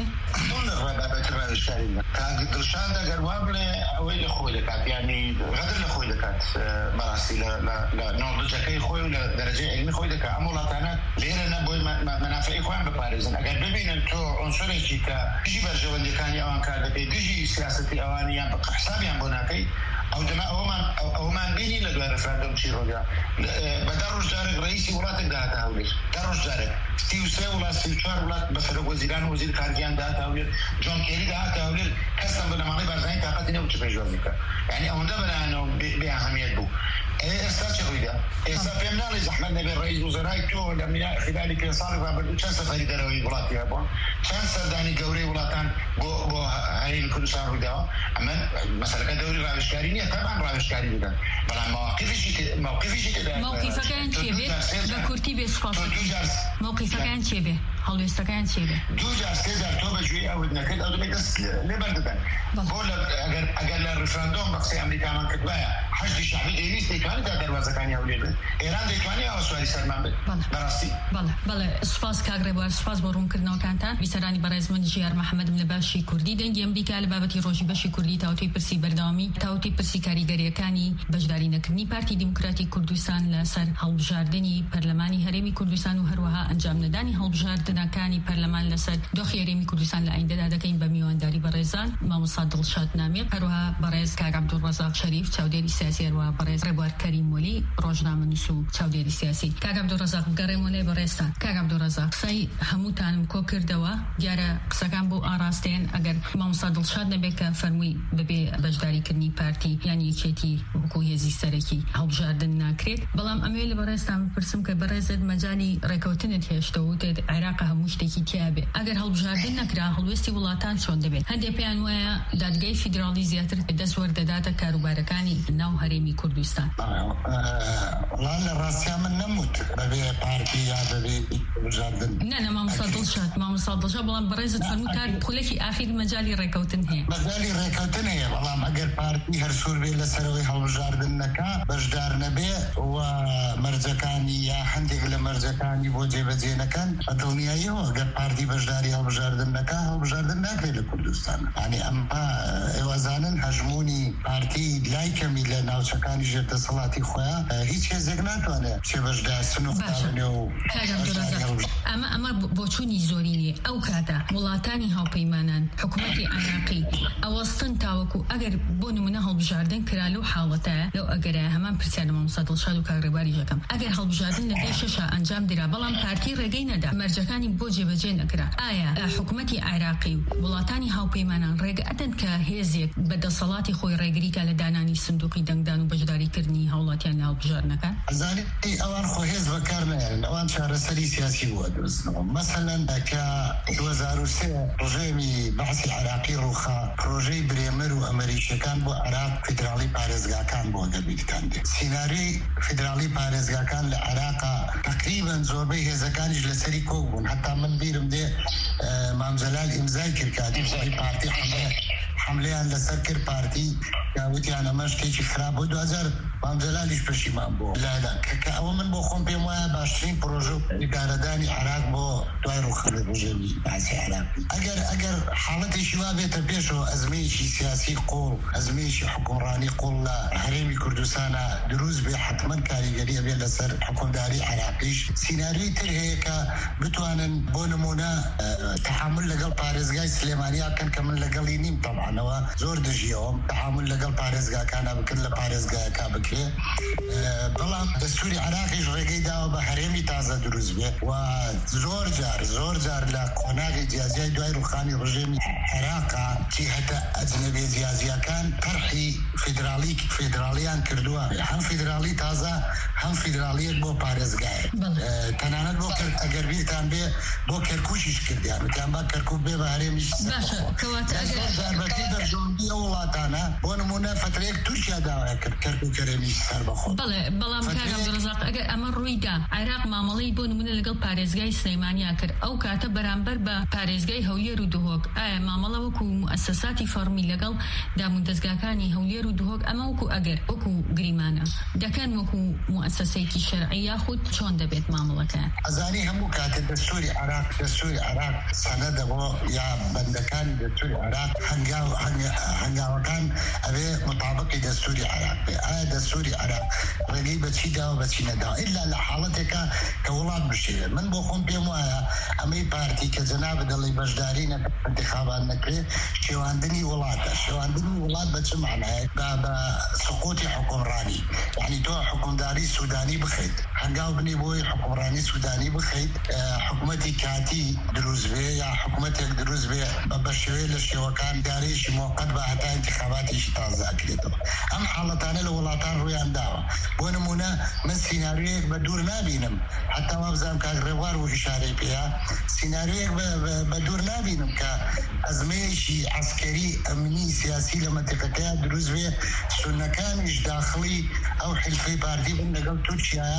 بابەتی ڕاوێژکاری کاک دڵشاد ئەگەر وا بڵێ ئەوەی لە خۆی دەکات یعنی غەدر لە خۆی دەکات بەڕاستی لە نۆڵدجەکەی خۆی و لە دەرەجەی علمی خۆی دەکات ئەم وڵاتانە لێرە نەبووی مەنافعی خۆیان بپارێزن ئەگەر ببینن تۆ عنسرێکی کە دژی بەرژەوەندەکانی ئەوان کار دەکەی دژی سیاسەتی ئەوانیان بە حسابیان بۆ ناکەی ئەو دەما ئەومان ئەومان بینی لە دوای ڕفراندۆم چیرۆکە بە دە ڕۆژ جارێک ڕئیسی وڵاتێک داهاتە هەولێر دە ڕۆژ جارێک سی و سێ وڵات سی و چوار وڵات بە سەرۆک وەزیران و وەزیر خارجییان داهاتە هەولێر جۆن کێری داهاتە هەولێر کەسم بە لەماڵەی بارزانی تاقەتی نەبوو چ پێشوازی بکە یعنی ئەوەندە بەلایەنەوە بێ ئەهەمیەت بوو ئێستا چ ڕوویدا ئێستا پێم ناڵێ زەحمەت نەبێ ڕئیس وزەرای تۆ لە خلالی پێ ساڵی ڕابردوو چەند سەفەری دەرەوەی وڵاتی هەبووە چەند سەردانی گەورەی وڵاتان بۆ بۆ هەرێمی کوردستان ڕوویداوە ئەمە مەسەلەکە دەوری ڕاوێژکاری نییە تەمان ڕاوێژکاری بدەن بەڵام موقفیشی موقفیشی موقفەکان چێ بێت بە کورتی بێ سوپاس موقفەکان چێ بێ هەڵوێستەکان چێ بێ دوو جار سێ جار تۆ بەگوێی ئەوت نەکرد ئەو دەبێت دەست لێبەردەدەن بۆ ئەگەر لە ڕفراندۆم بە قسەی ئەمریکامان کردوایە حەشتی شەعبی دەیویست دەیتوانێت تا دەربازەکانی هەولێر بێت ئێران دەیتوانێت ئەوە سواری سەرمان بێت بەڕاستی بەڵێ بەڵێ سوپاس کاک ڕێبوار سوپاس بۆ ڕوونکردنەوەکانتان بیسەرانی بەڕێز من ژیار محەممەدم لە باشی کوردی دەنگی ئەمریکا لە بابەتی ڕۆژی بەشی کوردی تاوتوی پرسی بەردەوامی تاوتوی پرسی کاریگەریەکانی بەشداری نەکردنی پارتی دیموکراتی کوردستان لەسەر هەڵبژاردننی پەرلەمانی هەرێمی کوردستان و هەروەها ئەنجام نەدانی هەڵبژاردنەکانی پەرلەمان لەسەر دۆخی هەرێمی کوردستان لە ئایندەدا دەکەین بە میوانداری بەڕێزان مامۆستا دڵشاد نامێر هەروەها بەڕێز کاک عەبدوڵڕەزاق شەریف چاودێری سیاسی هەروەها بەڕێز ڕێبوار کەریم وەلی ڕۆژنامەنووس و چاودێری سیاسی کاک عەبدوڵڕەزاق بگەڕێمەوە لێ بەڕێزتان کاک عەبدوڵڕەزاق قسەی هەمووتانم کۆ کردەوە دیارە قسەکان بۆ ئاراستێن ئەگەر مامۆستا دڵشاد نەبێت کە فەرمووی ببێ بەشداریکردنی پارتی یان یەکێتی وەکو هێزی سەرەکی هەڵبژاردن ناکرێت بەڵام ئەمێ لە بەڕێزتان بپرسم کە بەڕێزت مەجالی ڕێکەوتنت هێشتە و تێت عێراق هەموو شتێکی تیا بێ ئەگەر هەڵبژاردن نەکرا هەڵوێستی وڵاتان چۆن دەبێت هەندێک پێیان وایە دادگای فیدراڵی زیاتر دەست وەردەداتە کاروبارەکانی ناو هەرێمی کوردستان وڵان لە ڕاستیان من نەموت بەبێ پارتی یا بەبێ هەڵبژاردن نە نە مامۆستا دڵشاد مامۆستا دڵشاد بەڵام بەڕێزت فەرمووی کار خولەکی ئاخیر مەجالی ڕێکەوتن هەیە مەجالی ڕێکەوتن هەیە بەڵام ئەگەر پارتی هەر سوور بێ لەسەرەوەی هەڵبژاردن نەکا بەشدار نەبێ و مەرجەکانی یا هەندێک لە مەرجەکانی بۆ جێبەجێ نەکەن بە دڵنیاییەوە ئەگەر پارتی بەشداری هەڵبژاردن نەکا هەڵبژاردن ناکرێت لە کوردستان یعنی ئەمە ئێوەزانن هەژمونی پارتی لای کەمی لە ناوچەکانی ژێردەسەڵاتی خۆیان هیچ هێزێک ناتوانێت چێ بەشدارسن و قابنێ و ئەمە ئەمە بۆچوونی زۆری نیە ئەو کاتە وڵاتانی هاوپەیمانان حکوومەتی عێراقی ئەوەستن تاوەکو ئەگەر بۆ نمونە هەڵبژاردن کرا لەو حاڵەتە لەو ئەگەرە هەمان پرسیار لە مامۆستا دڵشاد و کاک ڕێبواری یەکەم ئەگەر هەڵبژاردن لە پێی شەشە ئەنجام درا بەڵام پارتی ڕێگەی نەدا مەرجەکانی هەڵبژاردنەکانی بۆ جێبەجێ نەکرا. ئایا حکوومەتی عێراقی و وڵاتانی هاوپەیمانان ڕێگە ئەدەن کە هێزێک بەدەسەڵاتی خۆی ڕێگریکە لە دانانی سندوقی دەنگدان و بەشداریکردنی هاوڵاتیان لە هەڵبژاردنەکان؟ ئەزانی ئەوان خۆ هێز بەکار نایەن، ئەوان چارەسەری سیاسی بووە دروستنەوە. مەسەلەن کە دوو هەزار و سێ ڕژێمی بەحسی عێراقی ڕووخا پرۆژەی برێمەر و ئەمەریکیەکان بۆ عێراق فیدراڵی پارێزگاکان بۆ گەبیرکان دێ. سیناریۆی فیدراڵی پارێزگاکان لە عێراقا تقریبا زۆربەی هێزەکانیش لەسەری کۆک بوون. حتا من بیرم دێ مامجەلال ئیمزای کرد کاتی پارتی حملەیان لەسەر کرد پارتی یاوتیان ئەمە شتێکی خراپ بۆ دو هەزار مامجەلالیش پەشیمان بۆ لادا کە ئەوە من بۆ خۆم پێم وایە باشترین پرۆژە ئیدارەدانی عێراق بۆ دوای ڕووخەوەی ڕژێمی بەحسی عێراقی. ئەگەر ئەگەر حاڵەتێکی وا بێتە پێشەوە ئەزمەیەکی سیاسی قوڵ ئەزمەیەکی حکومڕانی قوڵ لە هەرێمی کوردستانە دروست بێ حتمما کاریگەریە بێ لەسەر حکومداری عێراقیش. سیناریۆی تر هەیە کە بتوانن بۆ نمونە تەحامل لەگەڵ پارێزگای سلێمانیا بکەن کە من لەگەڵی نیم تەبعانەوە زۆر دژیەوەم تەحامل لەگەڵ پارێزگاکانە بکرد لە پارێزگایەکە بکرێ. بەڵام دەستوری عێراقیش ڕێگەی داوە بە هەرێمی تازە دروست بێ و زۆر جار زۆر جار لە قۆناغی جیازیای دوای ڕووخانی ڕژێمی عێراقا چی هەتە ئەجنەبێ جیازیەکان تەرحی فیدراڵی فیدراڵیان کردووە، هەم فیدراڵی تازە هەم فیدراڵیەک بۆ پارێزگایە. تەنانەت بۆ ئەگەر بیرتان بێ بۆ کەرکوشیش کردیان وتیان با کەرکوک بێ بە هەرێمیش دەرجۆندی ئەو وڵاتانە بۆ نمونە فترەیەک تورکیا داوای کرد کەرکوک هەرێمی سەر بەخۆ. بەڵێ بەڵام کاک عەبدوڕەزاق ئەگەر ئەمە ڕوویدا عێراق مامەڵەی بۆ نمونە لەگەڵ پارێزگای سلێمانیا کرد ئەو کاتە بەرامبەر بە پارێزگای هەولێر و دهۆک ئایا مامەڵە وەکو موسساتی فەرمی لەگەڵ دامون دەستگاکانی هەولێر و دهۆک ئەمە وەکو ئەگەر وەکو گریمانە دەکەن وەکو موسسەیەکی شەرعی یاخود چۆن دەبێت مامەڵەکان؟ ئەزانی هەموو کاتێ دەستوری عێراق دەستوری عێراق سەنەدە بۆ یا بەندەکانی دەستوری عێراق هەنگاوەکان ئەوێ مطابقی دەستوری عێراق بێ. ئایا دەستوری عێراق ڕێگەی بەچی داوە بەچی نەداوە ئیلا لە حاڵەتێکە کە وڵات بشێوێت. من بۆ خۆم پێم وایە ئەمەی پارتی کە جەنابە دەڵی بەشداری انتخابات نەکرێت شێواندنی وڵاتە. شێواندنی وڵات بە چ معنایە؟ بە سقوطی حکومڕانی، یعنی تۆ حکومداری سوودانی بخەیت هەنگاو بنی بۆی حکومڕانی سوودانی بخەیت حکومەتی کاتی دروست بێ یا حکومەتێک دروست بێ بە شێوەیە لە شێوەکان دارێکی موقت بە هەتا انتخاباتیشی تازاکرێتەوە. ئەم حاڵەتانە لە وڵاتان ڕوویان داوە. بۆ نمونە من سیناریۆیەک بە دوور نابینم حتا وا بزانم کاک ڕێبوار و ئیشارەی پێیا سیناریۆیەک بە دوور نابینم کە ئەزمەیەکی عەسکەری ئەمنی سیاسی لە مەنتیقەکەیە دروست بێ سونەکانیش داخڵی ئەو حیلفەی پارتی بن لەگەڵ تورکیایە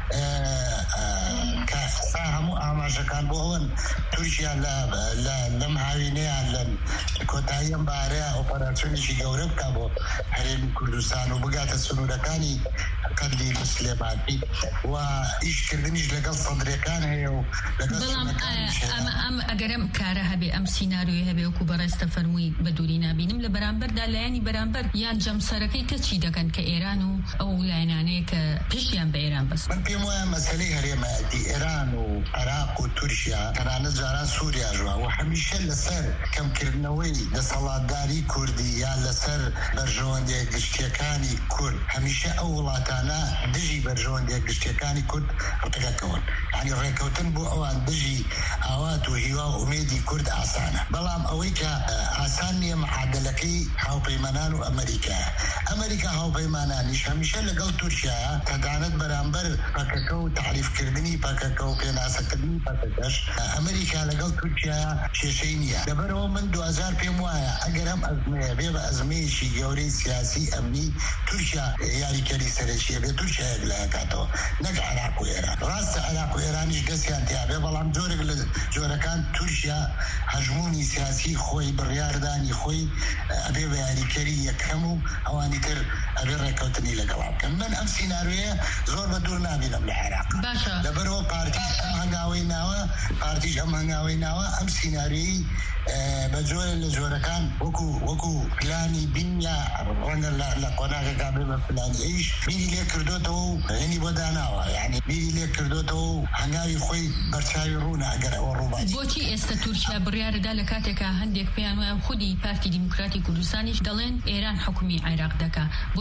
کە هەموو ئاماژەکان بۆ ئەوەن تورکیا لەم هاوینەیان لە کۆتایی ئەم بارەیە ئۆپەراسیۆنێکی گەورە بکا بۆ هەرێمی کوردستان و بگاتە سنوورەکانی قەدری مسلێمانی و ئیشکردنیش لەگەڵ سەدرەکان هەیە و بەڵام ئەم ئەگەرم کارە هەبێ ئەم سیناریۆی هەبێ وەکو بەڕێستە فەرمووی بە دووری نابینم لە بەرامبەردا لایەنی بەرامبەر یان جەمسەرەکەی کە چی دەکەن کە ئێران و ئەو لایەنانەیە کە پشتیان بە ئێران بەست. من پێم وایە مەسەلەی هەرێمایەتی ئێران و عێراق و تورکیا تەنانەت جاران سووریا ژوا و هەمیشە لەسەر کەمکردنەوەی دەسەڵاتداری کوردی یا لەسەر بەرژەوەندێک گشتیەکانی کورد هەمیشە ئەو وڵاتانە دژی بەرژەوەندێک گشتیەکانی کورد ڕتەکەون. یعنی ڕێکەوتن بۆ ئەوان دژی ئاوات و هیوا و ئومێدی کورد ئاسانە. بەڵام ئەوەی کە ئاسان نییە معادلەکەی هاوپەیمانان و ئەمریکا ئەمریکا هاوپەیمانانیش هەمیشە لەگەڵ تورکیایە تەدانەت بەرامبەر پەکەکە و تعریفکردنی پەکەکە و پێناسەکردنی پەکەکەش ئەمریکا لەگەڵ تورکیایە کێشەی نییە. لەبەرەوە من دو هەزار پێم وایە ئەگەر ئەم ئەزمەیە بێ بە ئەزمەیەکی گەورەی سیاسی ئەمنی تورکیا یاریکەری سەرەکیە بێ تورکیایەک لایەکاتەوە نەک عێراق و ئێران. ڕاستە عێراق و ئێرانیش دەستیان تیا بێ بەڵام جۆرێک لە جۆرەکان تورکیا هەژمونی سیاسی خۆی بڕیاردانی خۆی ئەبێ بە یاریکەری یەکەم و ئەوانی تر ئەبێ ڕێکەوتنی لەگەڵا بکەن. من ئەم سیناریۆیە زۆر بە دوور نابینم لە عێراق. لەبەرەوە پارتیش ئەم هەنگاوەی ناوە پارتیش ئەم هەنگاوەی ناوە ئەم سیناریۆی بە جۆرە لە جۆرەکان وەکو وەکو پلانی بین یا ڕەنگە لە قۆناغێکا بێ بە پلانی ئەیش بیری لێ کردوتەوە و هێنی بۆ داناوە یعنی بیری لێ کردوتەوە و هەنگاوی خۆی بەرچاوی ڕوونا ئەگەر ئەوە ڕووباتی. بۆچی ئێستا تورکیا بڕیارەدا لە کاتێکا هەندێک پێیان وایە خودی پارتی دیموکراتی کوردستانیش دەڵێن ئێران حکومی عێراق دەکا بۆچی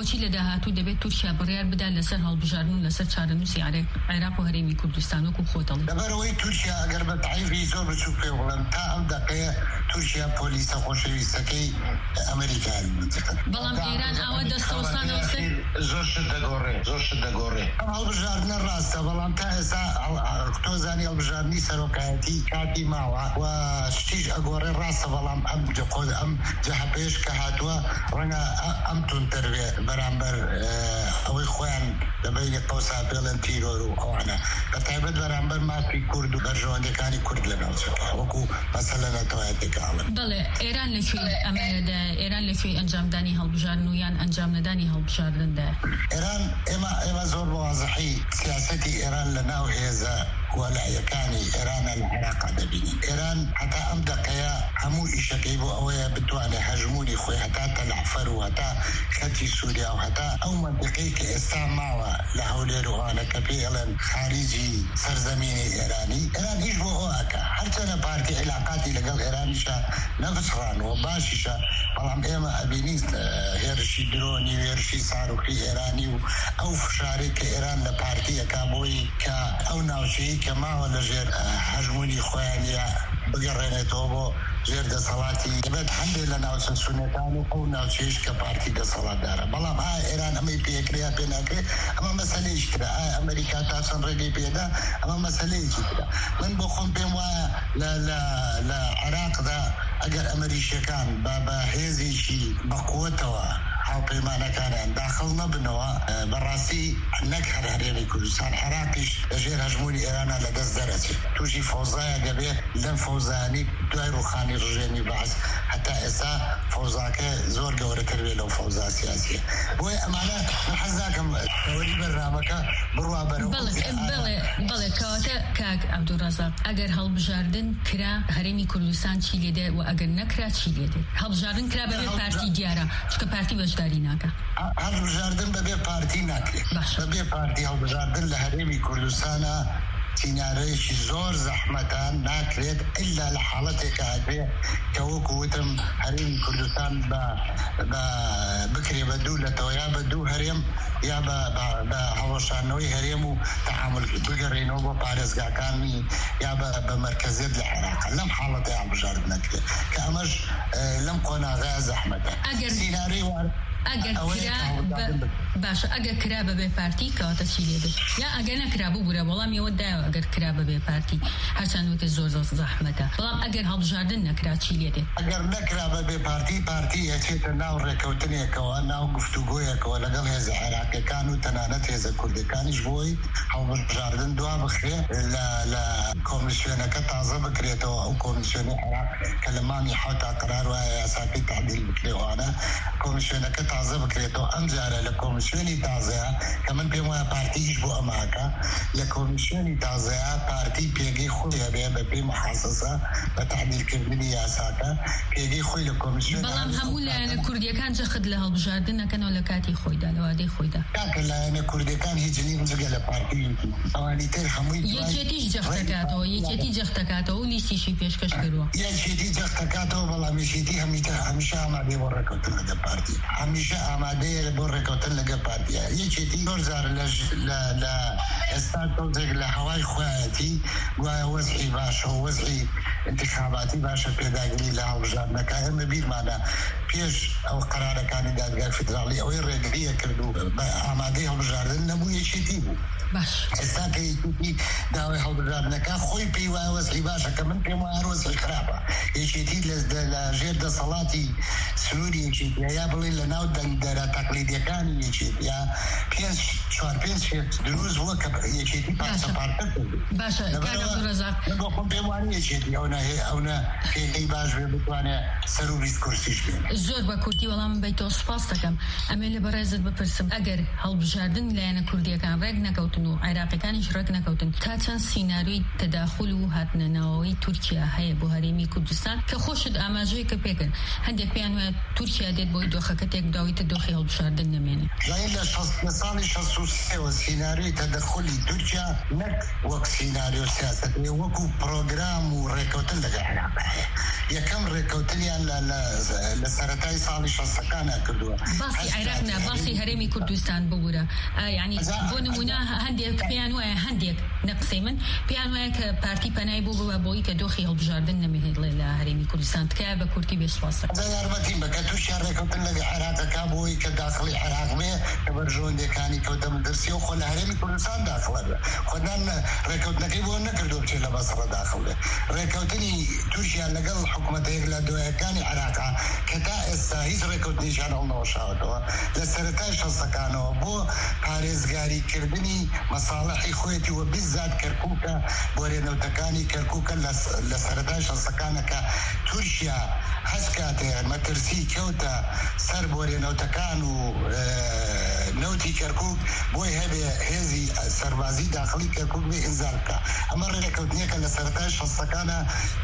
بۆچی لە داهاتوو دەبێت تورکیا بڕیار بدات لەسەر هەڵبژاردن و لەسەر چارەنووسی عێراق و هەرێمی کوردستان وەکو خۆتەڵ لەبەرەوەی تورکیا ئەگەر بە تایفی زۆر بچوو پێ بڵێم تا ئەم دقەیە تورکیا پۆلیسە خۆشەویستەکەی ئەمریکای بەڵام ئێران ئەوە دەستەوسانەوە زۆر شت دەگۆڕێ زۆر شت دەگۆڕێ ئەم هەڵبژاردنە ڕاستە بەڵام تا ئێستا تۆ زانی هەڵبژاردنی سەرۆکایەتی کاتی ماوە و شتیش ئەگۆڕێ ڕاستە بەڵام ئەم خۆ ئەم جەهەپێش کە هاتووە ڕەنگە ئەم تونتر بێ بەرامبەر ئەوەی خۆیان لەبەینی قەوسا پێڵێن تیرۆر و ئەوانە بە تایبەت بەرامبەر مافی کورد و بەرژەوەندەکانی کورد لە ناوچەکە وەکو مەسەلە نەتەوایەتێکە ئاڵن بەڵێ ئێران لەکوێ ئەمەدا ئێران لەکوێ ئەنجامدانی هەڵبژاردن و یان ئەنجام نەدانی هەڵبژاردندا ئێران ئێمە ئێمە زۆر بەوازەحی سیاسەتی ئێران لە ناو هێزە وەلایەکانی ئێرانە لە عێراقا دەبینی ئێران هەتا ئەم دقەیە هەموو ئیشەکەی بۆ ئەوەیە بتوانێت هەژمونی خۆی هەتا تەلعفەر و هەتا خەتی سووریا و هەتا ئەو منطقەی کە ئێستا ماوە لە هەولێر و ئەوانە کە پێڵێن خاریجی سەرزەمینی ئێرانی ئێران هیچ بۆ ئەوەکە هەرچەنە پارتی علاقاتی لەگەڵ ئێرانیشە نەبسڕانەوە باشیشە بەڵام ئێمە ئەبینی هێرشی درۆنی هێرشی ساروخی ئێرانی و ئەو فشارێک کە ئێران لە پارتیەکە بۆی کە ئەو ناوچەی کە ماوە لەژێر هەژمونی خۆیانە بگەڕێنێتەوە بۆ ژێر دەسەڵاتی دەبێت هەندێک لە ناوچە سونەتان و ئەو ناوچەیش کە پارتی دەسەڵاتدارە بەڵام ئایا ئێران ئەمەی پێکریا پێ ناکرێت ئەمە مەسەلەیەکی ترە ئایا ئەمریکا تا چەند ڕێگەی پێدا ئەمە مەسەلەیەکی ترە من بۆ خۆم پێم وایە لە عێراقدا ئەگەر ئەمریکیەکان بە هێزێکی بەقووەتەوە هاوپەیمانەکانیان داخڵ نەبنەوە بەڕاستی نەک هەر هەرێمی کوردستان عێراقیش لەژێر هەژمونی ئێرانە لە دەست دەرەچێت تووشی فەوزایە دەبێت لەم فەوزانی دوای ڕوخانی ڕژێمی بەعز هەتا ئێستا فەوزاکە زۆر گەورەتر بێت لەو فەوزا سیاسیە بۆیە ئەمانە حەز ناکەم تەوەری بەرنامەکە بڕوا بەرەو بەڵێ کەواتە کاک عەبدوڕەزاق ئەگەر هەڵبژاردن کرا هەرێمی کوردستان چی لێدێ و ئەگەر نەکرا چی لێدێ هەڵبژاردن کرا بەبێ پارتی دیارە چکە پارتی بەشداری ناکە هەڵبژاردن بەبێ پارتی ناکرێت بەبێ پارتی هەڵبژاردن لە هەرێمی کوردستانە سینارەیەکی زۆر زەحمەتان ناکرێت ئللا لە حاڵەتێکە هەبێ کە وەکو وتم هەرێمی کوردستان بکرێ بە دوو لەتەوە یا بە دوو هەرێم یا بە هەڵەشانەوەی هەرێم و تەعامل بگەڕێنەوە بۆ پارێزگاکانی یا بە مەرکەزیت لە عێراق لەم حاڵەتە هەڵبژاردن نەکرێت کە ئەمەش لەم قۆناغایە زەحمەتە سینارەی وارد ئەگەر باشە ئەگەر کرا بەبێ پارتی کەواتە چی لێدێت یا ئەگەر نەکرا بوو بوورە بەڵام ئێوە دایەوە ئەگەر کرا بەبێ پارتی هەرچەند وەکە زۆر زۆر زەحمەتە بەڵام ئەگەر هەڵبژاردن نەکرا چی لێدێت ئەگەر نەکرا بەبێ پارتی پارتی ئەچێتە ناو ڕێکەوتنێکەوە ناو گفتوگۆیەکەوە لەگەڵ هێزە عێراقیەکان و تەنانەت هێزە کوردەکانیش بۆی هەڵبژاردن دوا بخرێ لە کۆمیسیۆنەکە تازە بکرێتەوە ئەو کۆمیسیۆنی عێراق کە لە مانگی حەوتا قرار وایە یاساکەی تعدیل بکرێوانە کۆمیسیۆنەکە تازە بکرێتەوە ئەم جارە لە کۆمیسیۆنی تازەیە کە من پێم وایە پارتیش بۆ ئەماکە لە کۆمیسیۆنی تازەیە پارتی پێگەی خۆی هەبێ بە پێی محاسسە بە تعدیلکردنی یاساکە پێگەی خۆی لە کۆمیسیۆن بەڵام هەموو لایەنە کوردیەکان جەخت لە هەڵبژاردن نەکەنەوە لە کاتی خۆیدا لە وادەی خۆیدا کاکە لایەنە کوردیەکان هیچ نیم جگە لە پارتی ئەوانی تر هەمووی یەکێتیش جەختەکاتەوە یەکێتی جەختەکاتەوە و لیستیشی پێشکەش کردووە یەکێتی جەختەکاتەوە بەڵام یەکێتی هەمیشە ئامادەی بۆ ڕێکەوتن لەگە پارتی هەمیشە ئامادەیە بۆ ڕێکەوتن لەگە پارتیە یەکێتی زۆر جار لە ئێستا تۆزێک لە هەوای خۆیەتی وایە وەزعی باشە و وەزعی انتخاباتی باشە پێداگیری لە هەڵبژاردنەکە ئێمە بیرمانە پێش ئەو قەرارەکانی دادگای فیدراڵی ئەوەی ڕێگریە کرد و ئامادەی هەڵبژاردن نەبوو یەکێتی بوو ئێستا کە یەکێتی داوای هەڵبژاردنەکە خۆی پێی وایە وەزعی باشە کە من پێم وایە وەزعی خراپە یەکێتی لە ژێر دەسەڵاتی سنووری یەکێتی یا بڵێ لە ناو دەنگدەرە تەقلیدیەکانی یەکێتی یا پێنج چوار پێنج دروست بووە کە یەکێتی پاسەپارتە کرد باشە کاک عەبدوڕەزاق بۆ خۆم پێم وانە یەکێتی ئەوە پێگەی باش بێ بتوانێت سەر و بیست کورسیش بێن زۆر بە کورتی وەڵام بەیتەوە سوپاس دەکەم ئەمێ لە بەڕێزت بپرسم ئەگەر هەڵبژاردن لایەنە کوردیەکان ڕێک نەکەوتن و عێراقیەکانیش ڕێک نەکەوتن تا چەند سیناریۆی تەداخل و هاتنەناوەوەی تورکیا هەیە بۆ هەرێمی کوردستان کە خۆشت ئاماژەیەکە پێکرد هەندێک پێیان وایە تورکیا دێت بۆی دۆخەکە تێک داویتە دۆخی هەڵبژاردن نەمێنێ لە ساڵی شەست و سێەوە سیناریۆی تەدەخلی تورکیا نەک وەک سیناریۆ سیاسەت وەکو پرۆگرام و ڕێکەوتن لەگەڵ عێراق هەیە یەکەم ڕێکەوتنیان لە سەرەتای ساڵی شەستەکانە کردووە. باسی عێراقنا باسی هەرێمی کوردستان ببوورە، یعنی بۆ نمونە هەندێک پێیان وایە هەندێک نەقسەی من پێیان وایە کە پارتی پەنای بۆ بووە بۆی کە دۆخی هەڵبژاردن نەمێنێت لە هەرێمی کوردستان تکایە بە کورتی بێسواسە. یارمەتیم بکە تووشیان ڕێکەوتن لەگە عێراقەکە بۆی کە داخڵی عێراق بێ کە بەرژەوەندەکانی کەوتە مەدرسیە و خۆ لە هەرێمی کوردستان داخڵە بێ. خۆدان ڕێکەوتنەکەی بۆ نەکردو بچێت لە بەسڕە داخڵ بێ. ڕێکەوتنی تووشیان لەگەڵ حکوومەتەیەک لە دوایەکانی عێراقا کە تا ئێستا هیچ ڕێکەوتنیشان هەڵنەوەشاوەتەوە لە سەرەتای شەستەکانەوە بۆ پارێزگاریکردنی مەساڵحی خۆیەتی و بیزات کەرکووکە بۆرێنەوتەکانی کەرکووکە لە سەرەتای شەستەکانەکە تورکیا هەست کاتێ مەترسی کەوتە سەر بۆرێنەوتەکان و نەوتی کەرکووک بۆی هەبێ هێزی سەربازی داخلی کەرکووک بێ ئینزال بکە. ئەمە ڕێکەوتنیەکە لە سەرەتای شەستەکانە.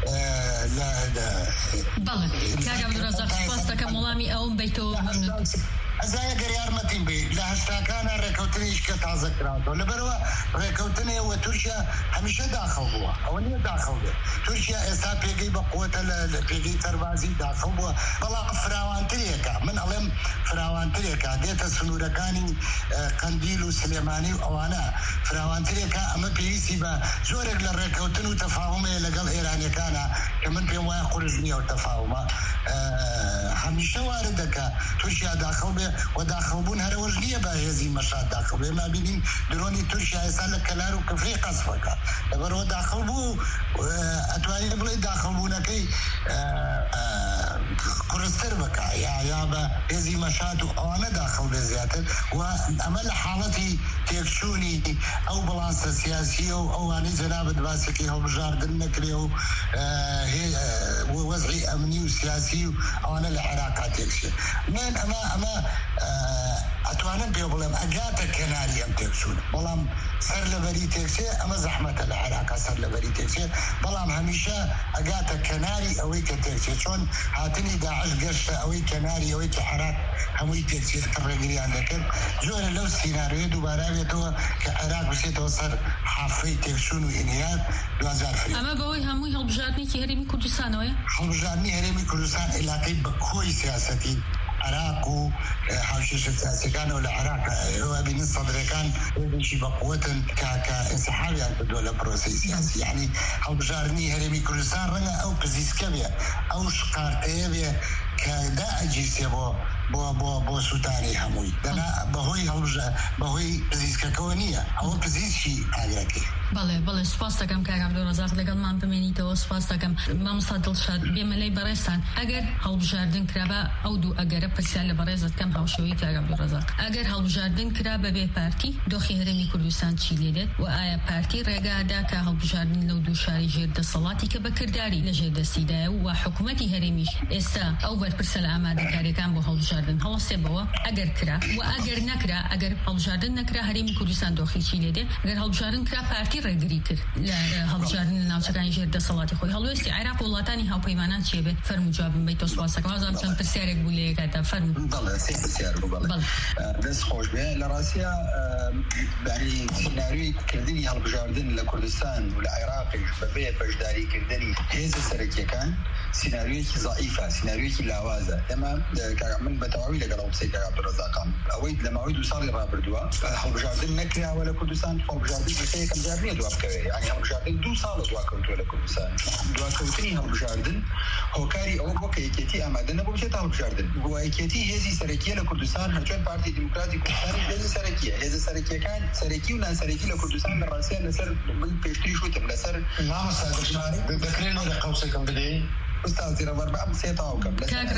بەڵێ کاک عەبدوڕەزاق سوپاس دەکەم وەڵامی ئەوم بیتەوە. ئەزایە گەر یارمەتیم بێ لە هەشتاکانە ڕێکەوتنیش کە تازە کراوەوە لەبەرەوە ڕێکەوتنێەوە تورکیا هەمیشە داخڵ بووە، ئەوە نییە داخڵ بێ. تورکیا ئێستا پێگەی بە قووەتە لە پێگەی سەربازی داخڵ بووە، بەڵام فراوانترێکە، من ئەڵێم فراوانترێکە، دێتە سنوورەکانی قەندیل و سلێمانی و ئەوانە فراوانترێکە. ئەمە پێویستی بە زۆرێک لە ڕێکەوتن و تەفاهمەیە لەگەڵ ئێرانیەکانە کە من پێم وایە قورس نییە و تەفاهمە هەمیشە وارد دەکە تورکیا داخڵ بێ و داخڵبوون هەرەوەش نییە بە هێزی مەشاد داخڵ بێ. ما بینین درۆنی تورکیا ئێستا لە کەلار و کەفری قەسفەکە لەبەرەوە داخڵ بوو ئەتوانێت بڵێ داخڵبوونەکەی قورستر بکە یا بە هێزی مەشاد و ئەوانە داخڵ بێ زیاتر. و ئەمە لە حاڵەتی تێکچوونی ئەو بڵانسە سیاسیە و ئەوانەی جەنابەت باسێکی هەڵبژاردن نەکرێ و وەزعی ئەمنی و سیاسی و ئەوانە لە عێراقا تێکچێ. من ئەمە ئەمە ئەتوانم پێ بڵێم ئەگاتە کەناری ئەم تێکچوون، بەڵام سەر لەبەری تێکچێ ئەمە زەحمەتە لە عێراقا سەر لەبەری تێکچێ، بەڵام هەمیشە ئەگاتە کەناری ئەوەی کە تێکچێ. چۆن هاتنی داعش گەشتە ئەوەی کەناری ئەوەی کە عێراق هەمووی تێکچێت کە ڕێگریان دەکرد. زۆرە لەو سیناریۆ دووبارە بێتەوە کە عێراق بچێتەوە سەر حافەی تێکچوون و ئینهیار دوازار فری. ئەمە بەوەی هەمووی هەڵبژاردنێکی هەرێمی کوردستانەوەیە؟ هەڵبژاردنی هەرێمی کوردستان علاقەی بە کۆی سیاسەتی عراق و حوشێشە سیاسەکانەوە لە عراق ئەوە بینن سەدرەکان ێشی بە قووەتن کاکە ئینسحابیان کردووە لە پرۆسەی سیاسی. یعنی هەڵبژاردنی هەرێمی کوردستان ڕەنگە ئەو پزیسکە بێ ئەو شقارتەیە بێ کە دائەجیسێ بۆ بۆ بۆ بۆ سوتانی هەمووی دەنا بەهۆی هەڵبژە بەهۆی پزیسکەکەەوە نییە، ئەوە پزیسکی ئاگرەکەی. بەڵێ بەڵێ سوپاس دەکەم کاک عەبدوڕەزاق لەگەڵمان بمێنیتەوە. سوپاس دەکەم مامۆستا دڵشاد بێمەلەی بەڕێستان. ئەگەر هەڵبژاردن کرابە ئەو دوو ئەگەرە پرسیار لە بەڕێزت کەم هاوشێوەی کاک عەبدوڕەزاق، ئەگەر هەڵبژاردن کرا بەبێ پارتی دۆخی هەرێمی کوردستان چی لێدێت و ئایا پارتی ڕێگادا کە هەڵبژاردن لەو دوو شاری ژێر دەسەڵاتی کە بەکردداری لە ژێر دەستیدایە و حکوومەتی هەرێمیش ئێستا ئەو بەرپرسە لە ئامادەکاریەکان بۆ هەڵبژاردن هەڵەستێبەوە ئەگەر کرا و ئەگەر نەکرا ئەگەر هەڵبژاردن نەکرا هەرێمی کوردستان دۆخی چی لێدێ؟ ئەگەر هەڵبژاردن کرا پارتی ڕێگری کرد لە هەڵبژاردن لە ناوچەکانی ژێر دەسەڵاتی خۆی. هەڵوێستی عێراق و وڵاتانی هاوپەیمانان چێ بێت؟ فەرموو جوابم بیتەوە. سوپاسەکەم. وازام چەند پرسیارێک بوو لە یەکاتا. فەرموو. بەڵێ سێ پرسیار بوو. بەڵێ دەست خۆش بێ. لە ڕاستیە یعنی سیناریۆی کردنی هەڵبژاردن لە کوردستان و لە عێراقیش بەبێ بەشداریکردنی هێزە سەرەکیەکان سیناریۆیەکی ضعیفە، سیناریۆیەکی لاوازە. ئێمە من بە تەواوی لەگەڵ ئەو قسەی کاک عەبدوڕەزاقم ئەوەی لە ماوەی دوو ساڵی ڕابردووە هەڵبژاردن نەکراوە لە کوردستان. هەڵبژاردن یەکەم جار نییە دوام بکەوێ، یعنی هەڵبژاردن دوو ساڵە دواکەوتووە لە کوردستان. دواکەوتنی هەڵبژاردن هۆکاری ئەوە بۆ کە یەکێتی ئامادە نەبوو بچێتە هەڵبژاردن. بۆ یەکێتی هێزی سەرەکیە لە کوردستان هەرچۆن پارتی دیموکراتی کوردستانی هێزی سەرەکیە. هێزە سەرەکیەکان سەرەکی و نانسەرەکی لە کوردستان لە ڕاستیان لەسەر پێشتری شوتم لەسەر مامۆستا دڵشاد دەکرێنەوە لە قەوسێکم بدەین ئوستاذ ڕەبەر بەم سێ تاوکەم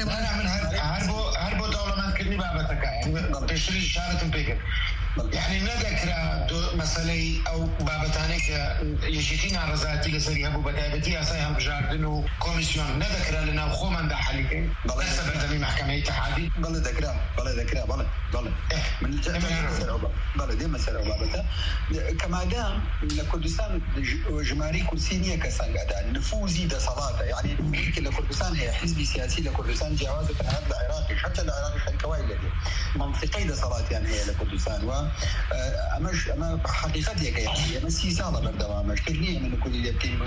هەر بۆ دەوڵەمەندکردنی بابەتەکە پێشتری شارەتم پێکرد. يعني نذكر مسألة أو بابتانك يشتين على رزاتي لسري هبو بدايبتي أسايا بجاردن وكوميسيون نذكر لنا وخوما دا حالكين لسه بردمي محكمة اتحادي بلا ذكرى بلا ذكرى بلا بلا من بلا دي مسألة بابتا كما دام لكردستان جماري كرسينية كسانقادا نفوزي دا صلاة يعني ممكن لكردستان هي حزب سياسي لكردستان جوازة هذا العراقي حتى العراقي الكوائي الذي منطقي دا صلاة يعني هي لكردستان و ئەمەش ئەمە حقیقەتێکە، یعنی ئەمە سی ساڵە بەردەوامە شتێک نییە من کولی لێ بکەین بڵێن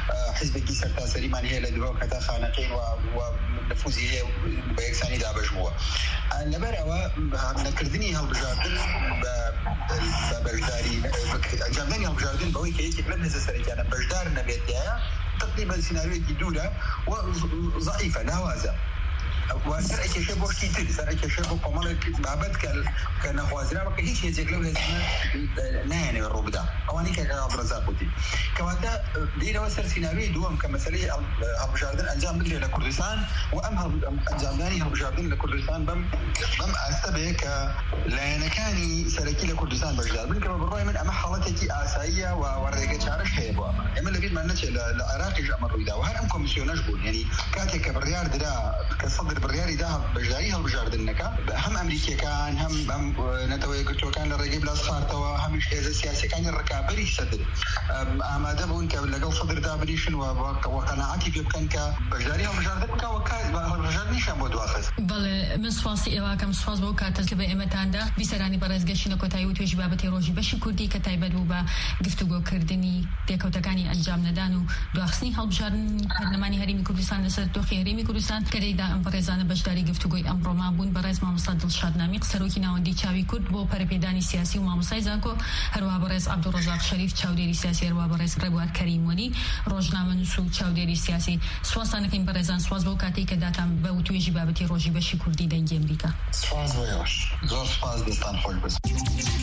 حزبێکی سەرتاسەریمان هەیە لە درۆ کەتا خانەقین و نفوزی هەیە بە یەکسانی دابەش بووە لەبەرەوە نەکردنی هەڵبژاردن بە بەشداری ئەنجامدانی هەڵبژاردن بەوەی کە یەکێک لەم هێزە سەرەکیانە بەشدار نەبێتیایە تقریبا سیناریۆیەکی دوورە و ضعیفە ناوازە وسر ئەکێشە بۆ شتی تر سەر ئەکێشە بۆ کۆمەڵێک بابەت کە نەخوازراوە کە هیچ هێزێک لەو هێزانە نایانێوە ڕوو بدا ئەوانەی کە عەبدوڕەزاق گوتی کەواتە دێرەوە سەر سیناریۆی دووەم کە مەسەلەی هەڵبژاردن ئەنجام بدرێت لە کوردستان و ئەم ئەنجامدانی هەڵبژاردن لە کوردستان بەم بەم ئاستە بێ کە لایەنەکانی سەرەکی لە کوردستان بەشدار بن کە بەڕای من ئەمە حاڵەتێکی ئاساییە و ڕێگە چارەش هەیە بۆ ئەمە ئێمە لەبیرمان نەچێت لە عێراقیش ئەمە ڕوویدا و هەر ئەم کۆمیسیۆنەش بوون یعنی کاتێک کە بڕیار درا کە سەدر بڕیاری دا بەشداری هەڵبژاردنەکە هەم ئەمریکیەکان هەم ئەم نەتەوە یەکگرتووەکان لە ڕێگەی بلاسخارتەوە هەمیش هێزە سیاسیەکانی ڕکابەری سەدر ئامادە بوون کە لەگەڵ سەدردا بریشن و قەناعەتی پێ بکەن کە بەشداری هەڵبژاردن بکە و هەڵبژاردنیشان بۆ دواخست. بەڵێ من سوپاسی ئێوەکەم سوپاس بۆ کاتەس لە بە ئێمەتاندا بیسەرانی بەڕێزگەشتنە کۆتایی و توێژی بابەتی ڕۆژی بەشی کوردی کە تایبەت بوو بە گفتوگۆکردنی پێکەوتەکانی ئەنجام نەدان و دواخستنی هەڵبژاردن پەرلەمانی هەرێمی کوردستان لەسەر دۆخی هەرێمی کوردستان کە لێیدا ئەم بەڕێزانە بەشداری گفتوگۆی ئەمڕۆمان بوون بەڕێز مامۆستا دڵشاد نامی سەرۆکی ناوەندی چاوی کورد بۆ پەرەپێدانی سیاسی و مامۆستای زانکۆ هەروەها بەڕێز عەبدوڕەزاق شەریف چاودێری سیاسی هەروەها بەڕێز ڕێبوار کەریموەلی ڕۆژنامەنووس و چاودێری سیاسی سوپاسانەکەین بەڕێزان سوپاس بۆ کاتێک کە داتان بە توێژی بابەتی ڕۆژی بەشی کوردی دەنگی ئەمریکا. سوپاس بۆ ئێوەش زۆر سوپاس دەستان خۆش بێت.